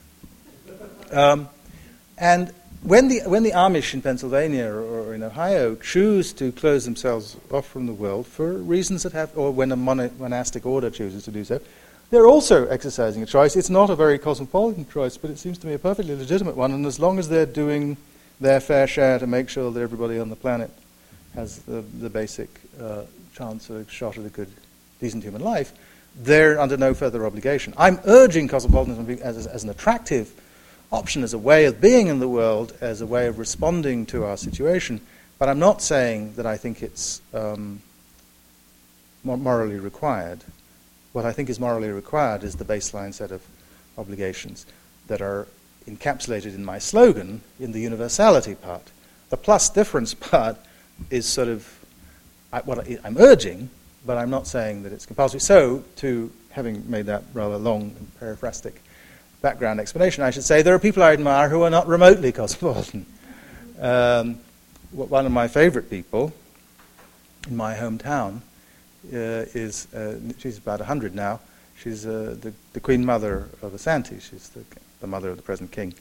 And when the Amish in Pennsylvania or in Ohio choose to close themselves off from the world for reasons or when a monastic order chooses to do so, they're also exercising a choice. It's not a very cosmopolitan choice, but it seems to me a perfectly legitimate one. And as long as they're doing their fair share to make sure that everybody on the planet has the basic chance or shot at a good, decent human life, they're under no further obligation. I'm urging cosmopolitanism as an attractive option, as a way of being in the world, as a way of responding to our situation, but I'm not saying that I think it's morally required. What I think is morally required is the baseline set of obligations that are encapsulated in my slogan in the universality part. The plus difference part is sort of what I'm urging, but I'm not saying that it's compulsory. So, having made that rather long and paraphrastic background explanation, I should say there are people I admire who are not remotely cosmopolitan. One of my favorite people in my hometown is, she's about 100 now, she's the Queen Mother of Asante. She's the mother of the present king.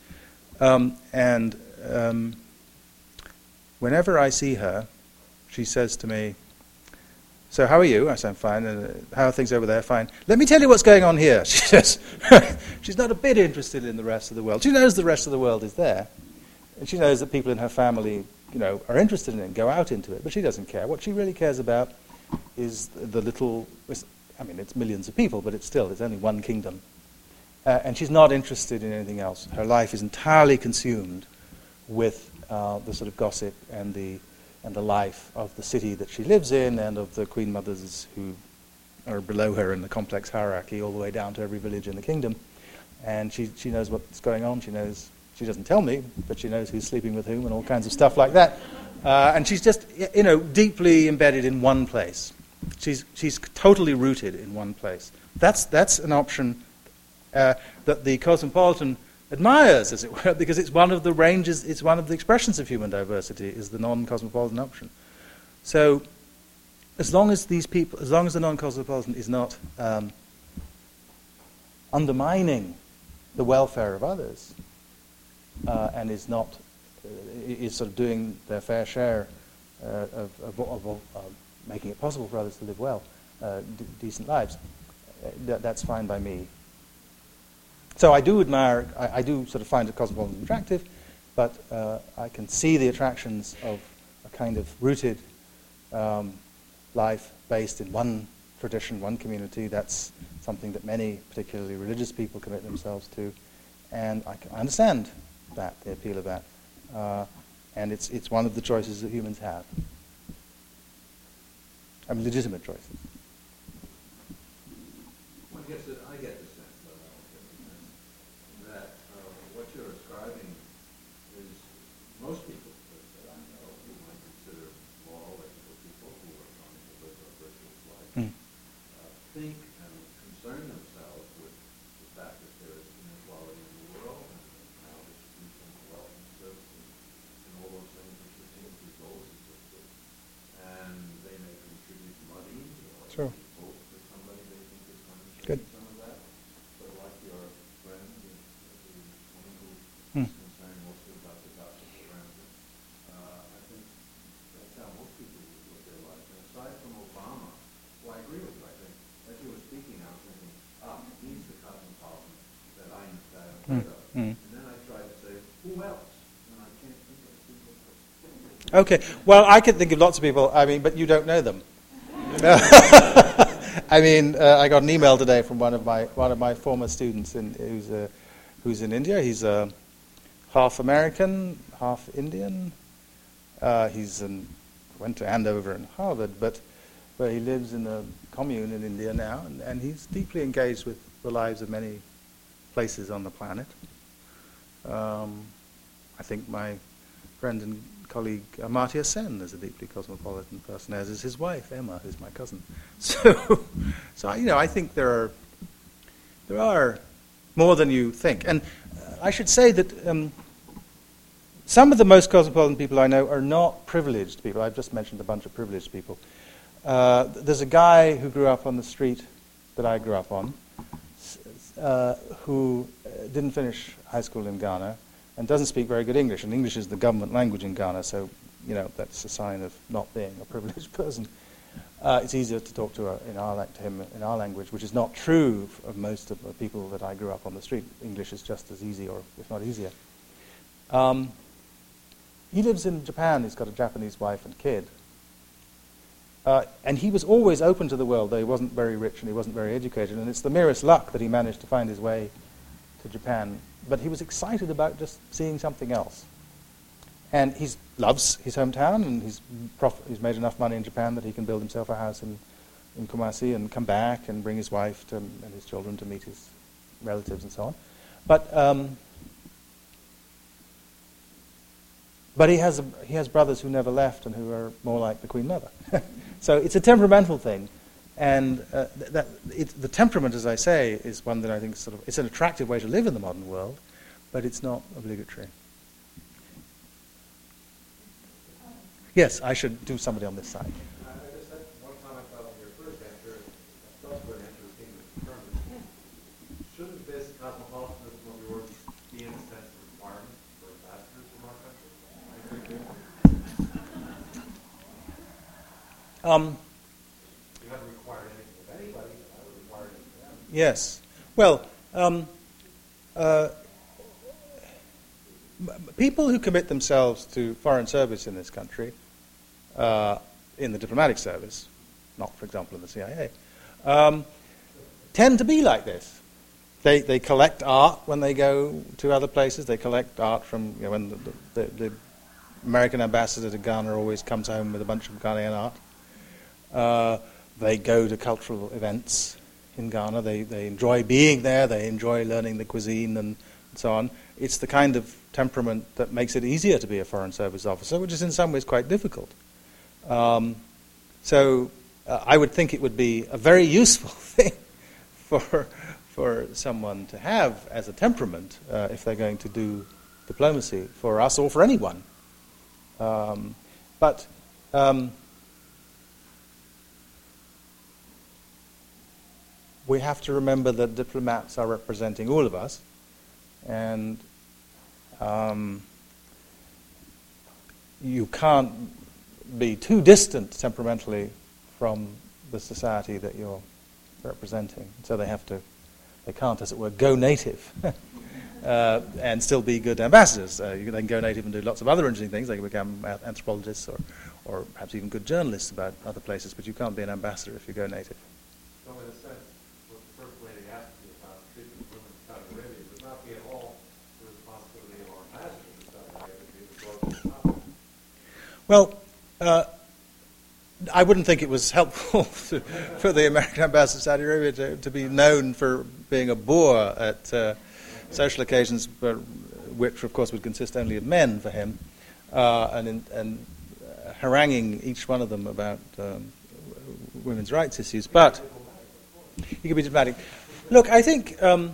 Whenever I see her, she says to me, "So how are you?" I say, "I'm fine." "How are things over there?" "Fine." "Let me tell you what's going on here," she says. She's not a bit interested in the rest of the world. She knows the rest of the world is there. And she knows that people in her family, are interested in it and go out into it. But she doesn't care. What she really cares about is the little... it's millions of people, but it's only one kingdom. And she's not interested in anything else. Her life is entirely consumed with the sort of gossip and the life of the city that she lives in and of the queen mothers who are below her in the complex hierarchy all the way down to every village in the kingdom. And she knows what's going on. She doesn't tell me, but she knows who's sleeping with whom and all kinds of stuff like that. And she's just, deeply embedded in one place. She's totally rooted in one place. That's an option that the Cosmopolitan admires, as it were, because it's one of the ranges, it's one of the expressions of human diversity, is the non-cosmopolitan option. So, as long as the non-cosmopolitan is not undermining the welfare of others, and is not is sort of doing their fair share of making it possible for others to live well, decent lives, that's fine by me. So I do admire, I do sort of find the cosmopolitan attractive, but I can see the attractions of a kind of rooted life based in one tradition, one community. That's something that many, particularly religious people, commit themselves to. And I understand that, the appeal of that. And it's one of the choices that humans have. I mean, legitimate choices. Well, I get the sense, but I don't get the sense, that what you're describing is most people that I know who might consider moral, ethical people who are trying to live a virtuous life, think and concern themselves with the fact that there is inequality in the world and how distribution of wealth and services and all those things which seem to be goals existed. And they may contribute money or Sure. vote for somebody they think is going to Good. change some of that. But like your friend, the woman who is concerned mostly about the gossip around her, I think that's how most people live their lives. And aside from Obama, well, I agree with you. I think as you were speaking, I was thinking, he's the cosmopolitan that I'm aware of. And then I tried to say, who else? And I can't think of a single person. Okay. Well, I can think of lots of people. I mean, but you don't know them. I mean, I got an email today from one of my former students who's in India. He's half American, half Indian. Went to Andover and Harvard, but he lives in a commune in India now, and he's deeply engaged with the lives of many places on the planet. I think my friend and colleague Amartya Sen is a deeply cosmopolitan person, as is his wife Emma, who's my cousin. So I think there are more than you think, and I should say that some of the most cosmopolitan people I know are not privileged people. I've just mentioned a bunch of privileged people. There's a guy who grew up on the street that I grew up on, who didn't finish high school in Ghana and doesn't speak very good English. And English is the government language in Ghana, so that's a sign of not being a privileged person. It's easier to talk to him in our language, which is not true of most of the people that I grew up on the street. English is just as easy, or if not easier. He lives in Japan. He's got a Japanese wife and kid. And he was always open to the world, though he wasn't very rich and he wasn't very educated. And it's the merest luck that he managed to find his way to Japan. But he was excited about just seeing something else. And he loves his hometown, and he's made enough money in Japan that he can build himself a house in Kumasi and come back and bring his wife and his children to meet his relatives and so on. But he has brothers who never left and who are more like the Queen Mother. So it's a temperamental thing, and the temperament, as I say, is one that I think it's an attractive way to live in the modern world, but it's not obligatory. Yes, I should do somebody on this side. I just had one comment about your first answer. Subsequent answer came to determine. Shouldn't this cosmopolitanism of yours be in a sense a requirement for ambassadors from our country? You haven't required anything of anybody, but I would require it of them. Yes. Well, people who commit themselves to foreign service in this country, in the diplomatic service, not, for example, in the CIA, tend to be like this. They collect art when they go to other places. They collect art from, when the American ambassador to Ghana always comes home with a bunch of Ghanaian art. They go to cultural events in Ghana. They enjoy being there. They enjoy learning the cuisine and so on. It's the kind of temperament that makes it easier to be a Foreign Service officer, which is in some ways quite difficult. So I would think it would be a very useful thing for someone to have as a temperament if they're going to do diplomacy for us or for anyone. But we have to remember that diplomats are representing all of us, and you can't be too distant temperamentally from the society that you're representing. So they can't, as it were, go native and still be good ambassadors. They can go native and do lots of other interesting things. They can become anthropologists or perhaps even good journalists about other places, but you can't be an ambassador if you go native. So in a sense, what the First Lady asked you about treatment of women in Saudi Arabia would not be at all the responsibility of our ambassadors in Saudi Arabia, it would be the topic. Well, I wouldn't think it was helpful for the American ambassador to Saudi Arabia to be known for being a bore at social occasions, which of course would consist only of men for him, and haranguing each one of them about women's rights issues. But he could be diplomatic. Look, I think so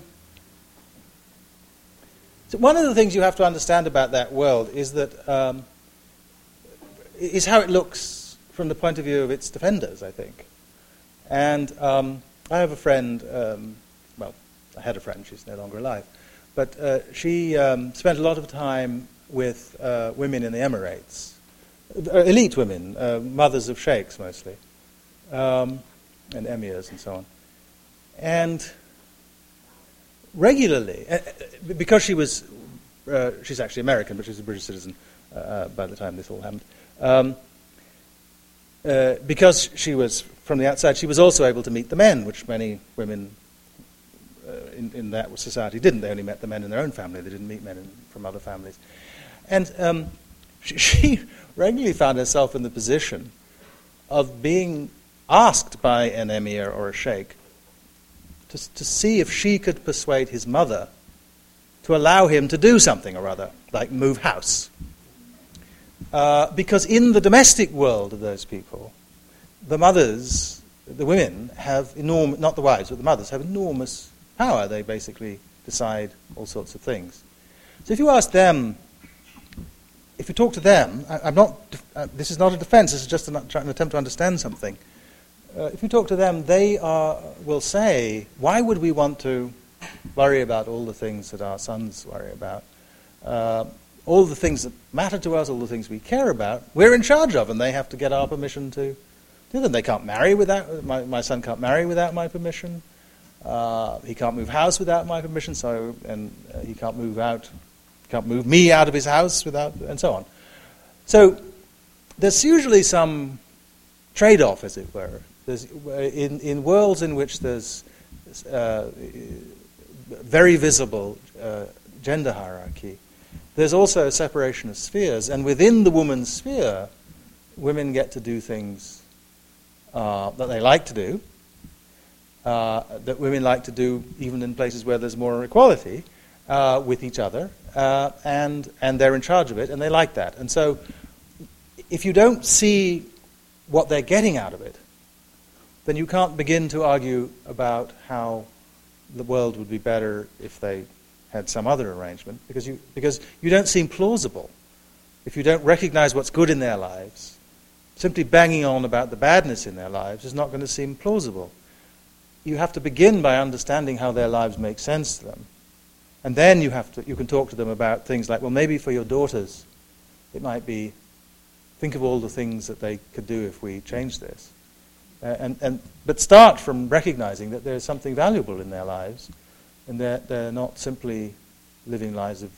one of the things you have to understand about that world is that is how it looks from the point of view of its defenders, I think. And I have a friend, well, I had a friend, she's no longer alive, but she spent a lot of time with women in the Emirates, elite women, mothers of sheikhs mostly, and emirs and so on. And regularly, because she's actually American, but she's a British citizen by the time this all happened, because she was from the outside, she was also able to meet the men, which many women in that society didn't. They only met the men in their own family. They didn't meet men from other families. And she regularly found herself in the position of being asked by an emir or a sheikh to see if she could persuade his mother to allow him to do something or other, like move house. Because in the domestic world of those people, the mothers, the women, have enormous, not the wives, but the mothers, have enormous power. They basically decide all sorts of things. So if you ask them, if you talk to them, this is not a defense, this is just an attempt to understand something. If you talk to them, they will say, why would we want to worry about all the things that our sons worry about? All the things that matter to us, all the things we care about, we're in charge of, and they have to get our permission to do them. They can't marry without, my son can't marry without my permission. He can't move house without my permission, he can't move me out of his house without, and so on. So there's usually some trade-off, as it were. There's, in worlds in which there's very visible gender hierarchy, there's also a separation of spheres, and within the woman's sphere, women get to do things that they like to do, that women like to do even in places where there's more equality with each other, and they're in charge of it, and they like that. And so if you don't see what they're getting out of it, then you can't begin to argue about how the world would be better if they had some other arrangement, because you don't seem plausible. If you don't recognize what's good in their lives, simply banging on about the badness in their lives is not going to seem plausible. You have to begin by understanding how their lives make sense to them. And then you can talk to them about things like, well, maybe for your daughters, it might be, think of all the things that they could do if we change this. But start from recognizing that there's something valuable in their lives, and that they're not simply living lives of,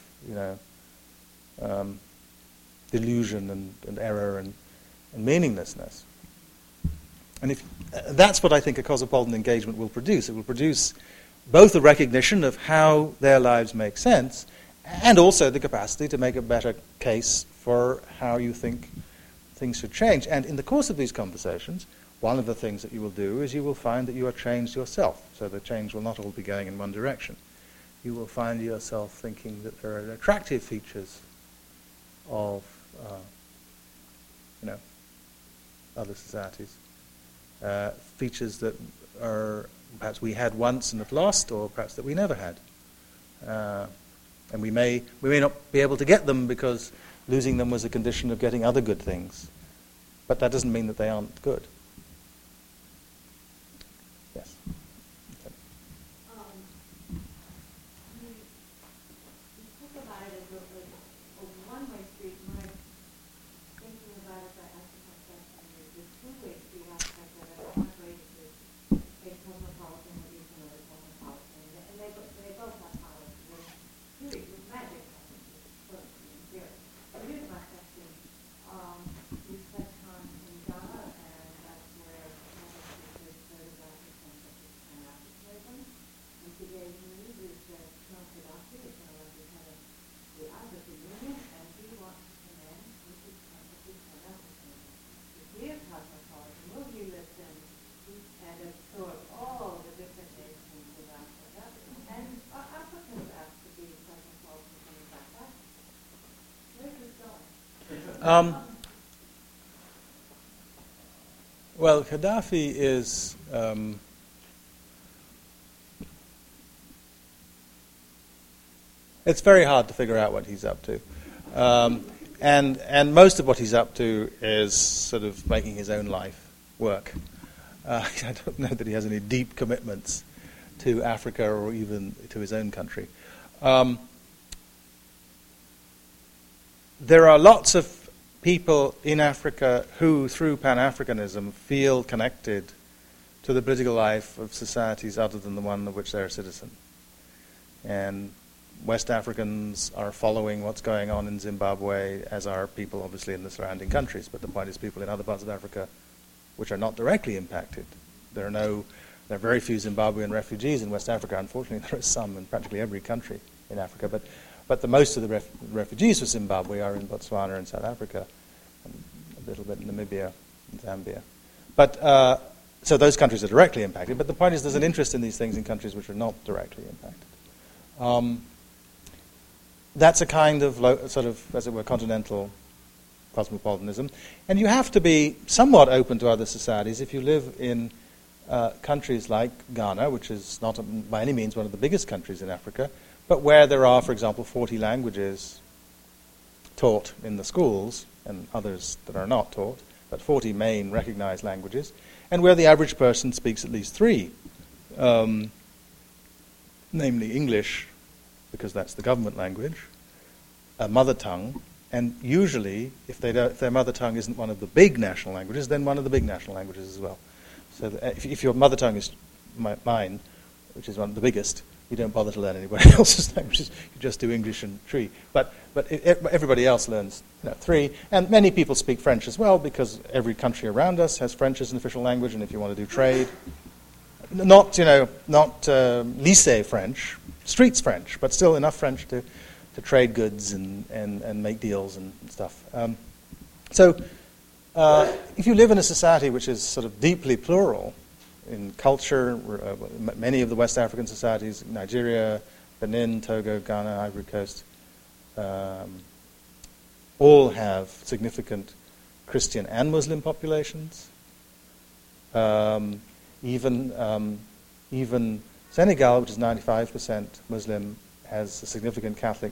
delusion and error and meaninglessness. And that's what I think a cosmopolitan engagement will produce. It will produce both the recognition of how their lives make sense, and also the capacity to make a better case for how you think things should change. And in the course of these conversations, one of the things that you will do is you will find that you are changed yourself. So the change will not all be going in one direction. You will find yourself thinking that there are attractive features of, other societies, features that are perhaps we had once and have lost, or perhaps that we never had, and we may not be able to get them because losing them was a condition of getting other good things, but that doesn't mean that they aren't good. Yes. Okay. You talk about it as a one-way street. When I'm thinking about it, I ask myself, there's two-way street aspect of it. I'm not great at a cosmopolitan or even another cosmopolitan, and they both have power. There's really magic in theory. But here's my question. We spent time in Ghana, and that's where speakers heard about the concept of Pan-Africanism. And today's news is that Trump Gaddafi is going to be head of the African Union, and he wants to come in with his concept of Pan-Africanism. If we are cosmopolitan, will you listen and absorb all the different nations of Africa? And are Africans asked to be cosmopolitan coming back? Where's this going? Well, Gaddafi is it's very hard to figure out what he's up to, and most of what he's up to is sort of making his own life work. I don't know that he has any deep commitments to Africa or even to his own country. There are lots of people in Africa who, through Pan-Africanism, feel connected to the political life of societies other than the one of which they're a citizen. And West Africans are following what's going on in Zimbabwe, as are people obviously in the surrounding countries. But the point is, people in other parts of Africa which are not directly impacted. There are very few Zimbabwean refugees in West Africa. Unfortunately, there are some in practically every country in Africa. But the most of the refugees from Zimbabwe are in Botswana and South Africa, and a little bit in Namibia and Zambia. But so those countries are directly impacted. But the point is, there's an interest in these things in countries which are not directly impacted. That's a kind of sort of, as it were, continental cosmopolitanism, and you have to be somewhat open to other societies if you live in countries like Ghana, which is not by any means one of the biggest countries in Africa, but where there are, for example, 40 languages taught in the schools, and others that are not taught, but 40 main recognized languages, and where the average person speaks at least 3, namely English, because that's the government language, a mother tongue, and usually, if their mother tongue isn't one of the big national languages, then one of the big national languages as well. So if your mother tongue is mine, which is one of the biggest, you don't bother to learn anybody else's languages. You just do English and 3. But everybody else learns 3. And many people speak French as well, because every country around us has French as an official language. And if you want to do trade, not lycée French, streets French, but still enough French to trade goods and make deals and stuff. So if you live in a society which is sort of deeply plural in culture, many of the West African societies, Nigeria, Benin, Togo, Ghana, Ivory Coast, all have significant Christian and Muslim populations. Even Senegal, which is 95% Muslim, has a significant Catholic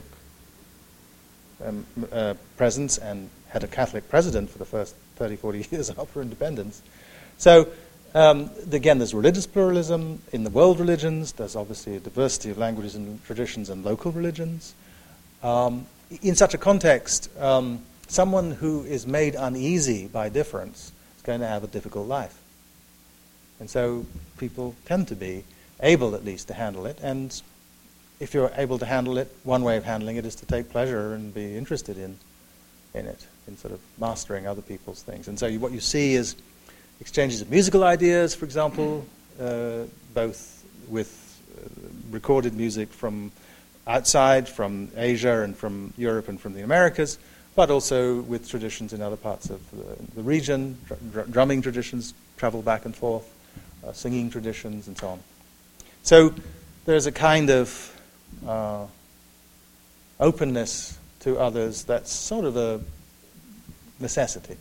presence and had a Catholic president for the first 30, 40 years after independence. So, again, there's religious pluralism in the world religions. There's obviously a diversity of languages and traditions and local religions. In such a context, someone who is made uneasy by difference is going to have a difficult life. And so people tend to be able, at least, to handle it. And if you're able to handle it, one way of handling it is to take pleasure and be interested in it, in sort of mastering other people's things. And so what you see is exchanges of musical ideas, for example, both with recorded music from outside, from Asia and from Europe and from the Americas, but also with traditions in other parts of the region, drumming traditions, travel back and forth, singing traditions, and so on. So there's a kind of openness to others that's sort of a necessity.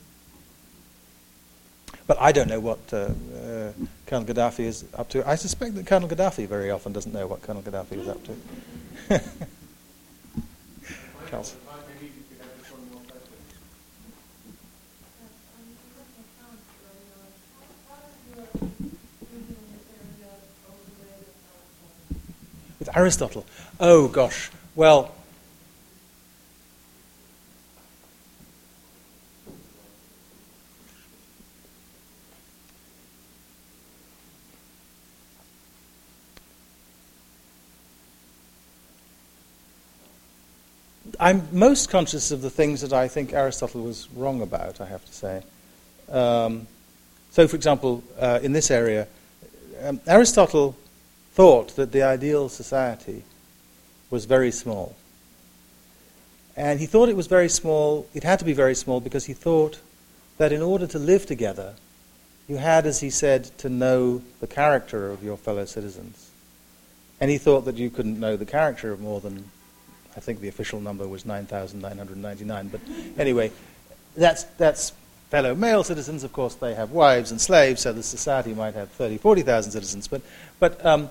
But I don't know what Colonel Gaddafi is up to. I suspect that Colonel Gaddafi very often doesn't know what Colonel Gaddafi is up to. Charles. Maybe you could have one more question. With Aristotle? Oh, gosh. Well, I'm most conscious of the things that I think Aristotle was wrong about, I have to say. So, for example, in this area, Aristotle thought that the ideal society was very small. And he thought it was very small, it had to be very small, because he thought that in order to live together, you had, as he said, to know the character of your fellow citizens. And he thought that you couldn't know the character of more than, I think the official number was 9,999. But anyway, that's fellow male citizens. Of course, they have wives and slaves, so the society might have 30,000, 40,000 citizens. But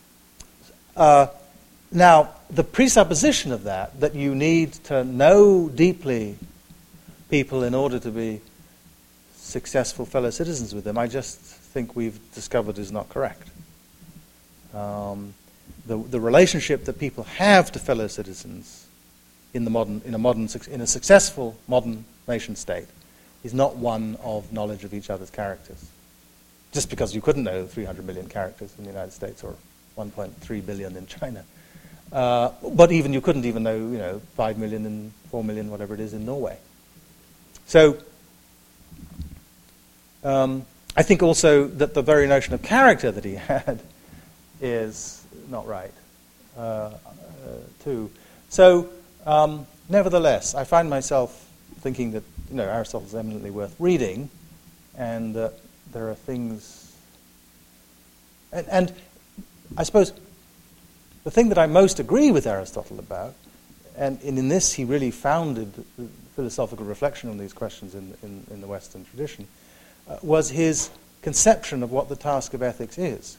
now, the presupposition of that you need to know deeply people in order to be successful fellow citizens with them, I just think we've discovered is not correct. The relationship that people have to fellow citizens in a successful modern nation state is not one of knowledge of each other's characters. Just because you couldn't know 300 million characters in the United States or 1.3 billion in China. But even you couldn't even know, 5 million and 4 million, whatever it is, in Norway. So I think also that the very notion of character that he had is not right, too. So, nevertheless, I find myself thinking that Aristotle is eminently worth reading, and that there are things. And I suppose the thing that I most agree with Aristotle about, and in this he really founded the philosophical reflection on these questions in the Western tradition, was his conception of what the task of ethics is.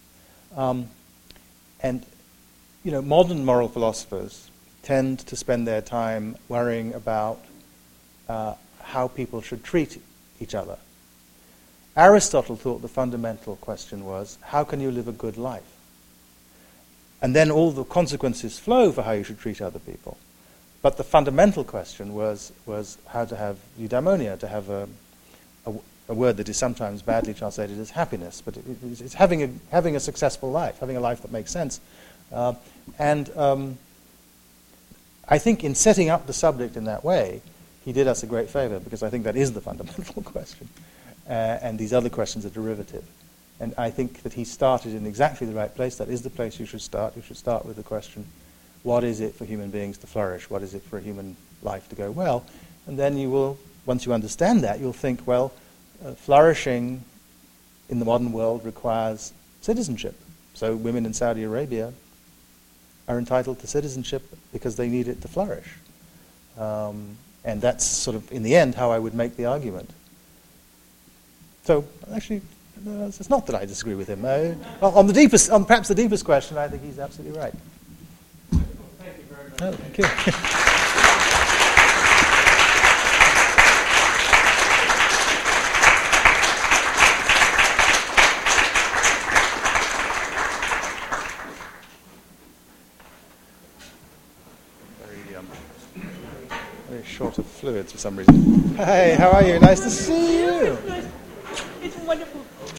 And, modern moral philosophers tend to spend their time worrying about how people should treat each other. Aristotle thought the fundamental question was, how can you live a good life? And then all the consequences flow for how you should treat other people. But the fundamental question was how to have eudaimonia, to have a word that is sometimes badly translated as happiness, but it's having a successful life, having a life that makes sense. And I think in setting up the subject in that way, he did us a great favor, because I think that is the fundamental question. And these other questions are derivative. And I think that he started in exactly the right place. That is the place you should start. You should start with the question, what is it for human beings to flourish? What is it for a human life to go well? And then you will, once you understand that, you'll think, well, flourishing in the modern world requires citizenship. So women in Saudi Arabia are entitled to citizenship because they need it to flourish. And that's sort of, in the end, how I would make the argument. So, actually, it's not that I disagree with him. On perhaps the deepest question, I think he's absolutely right. Thank you very much. Oh, thank you. Very short of fluids for some reason. Hey, how are you? Nice to see you. It's wonderful.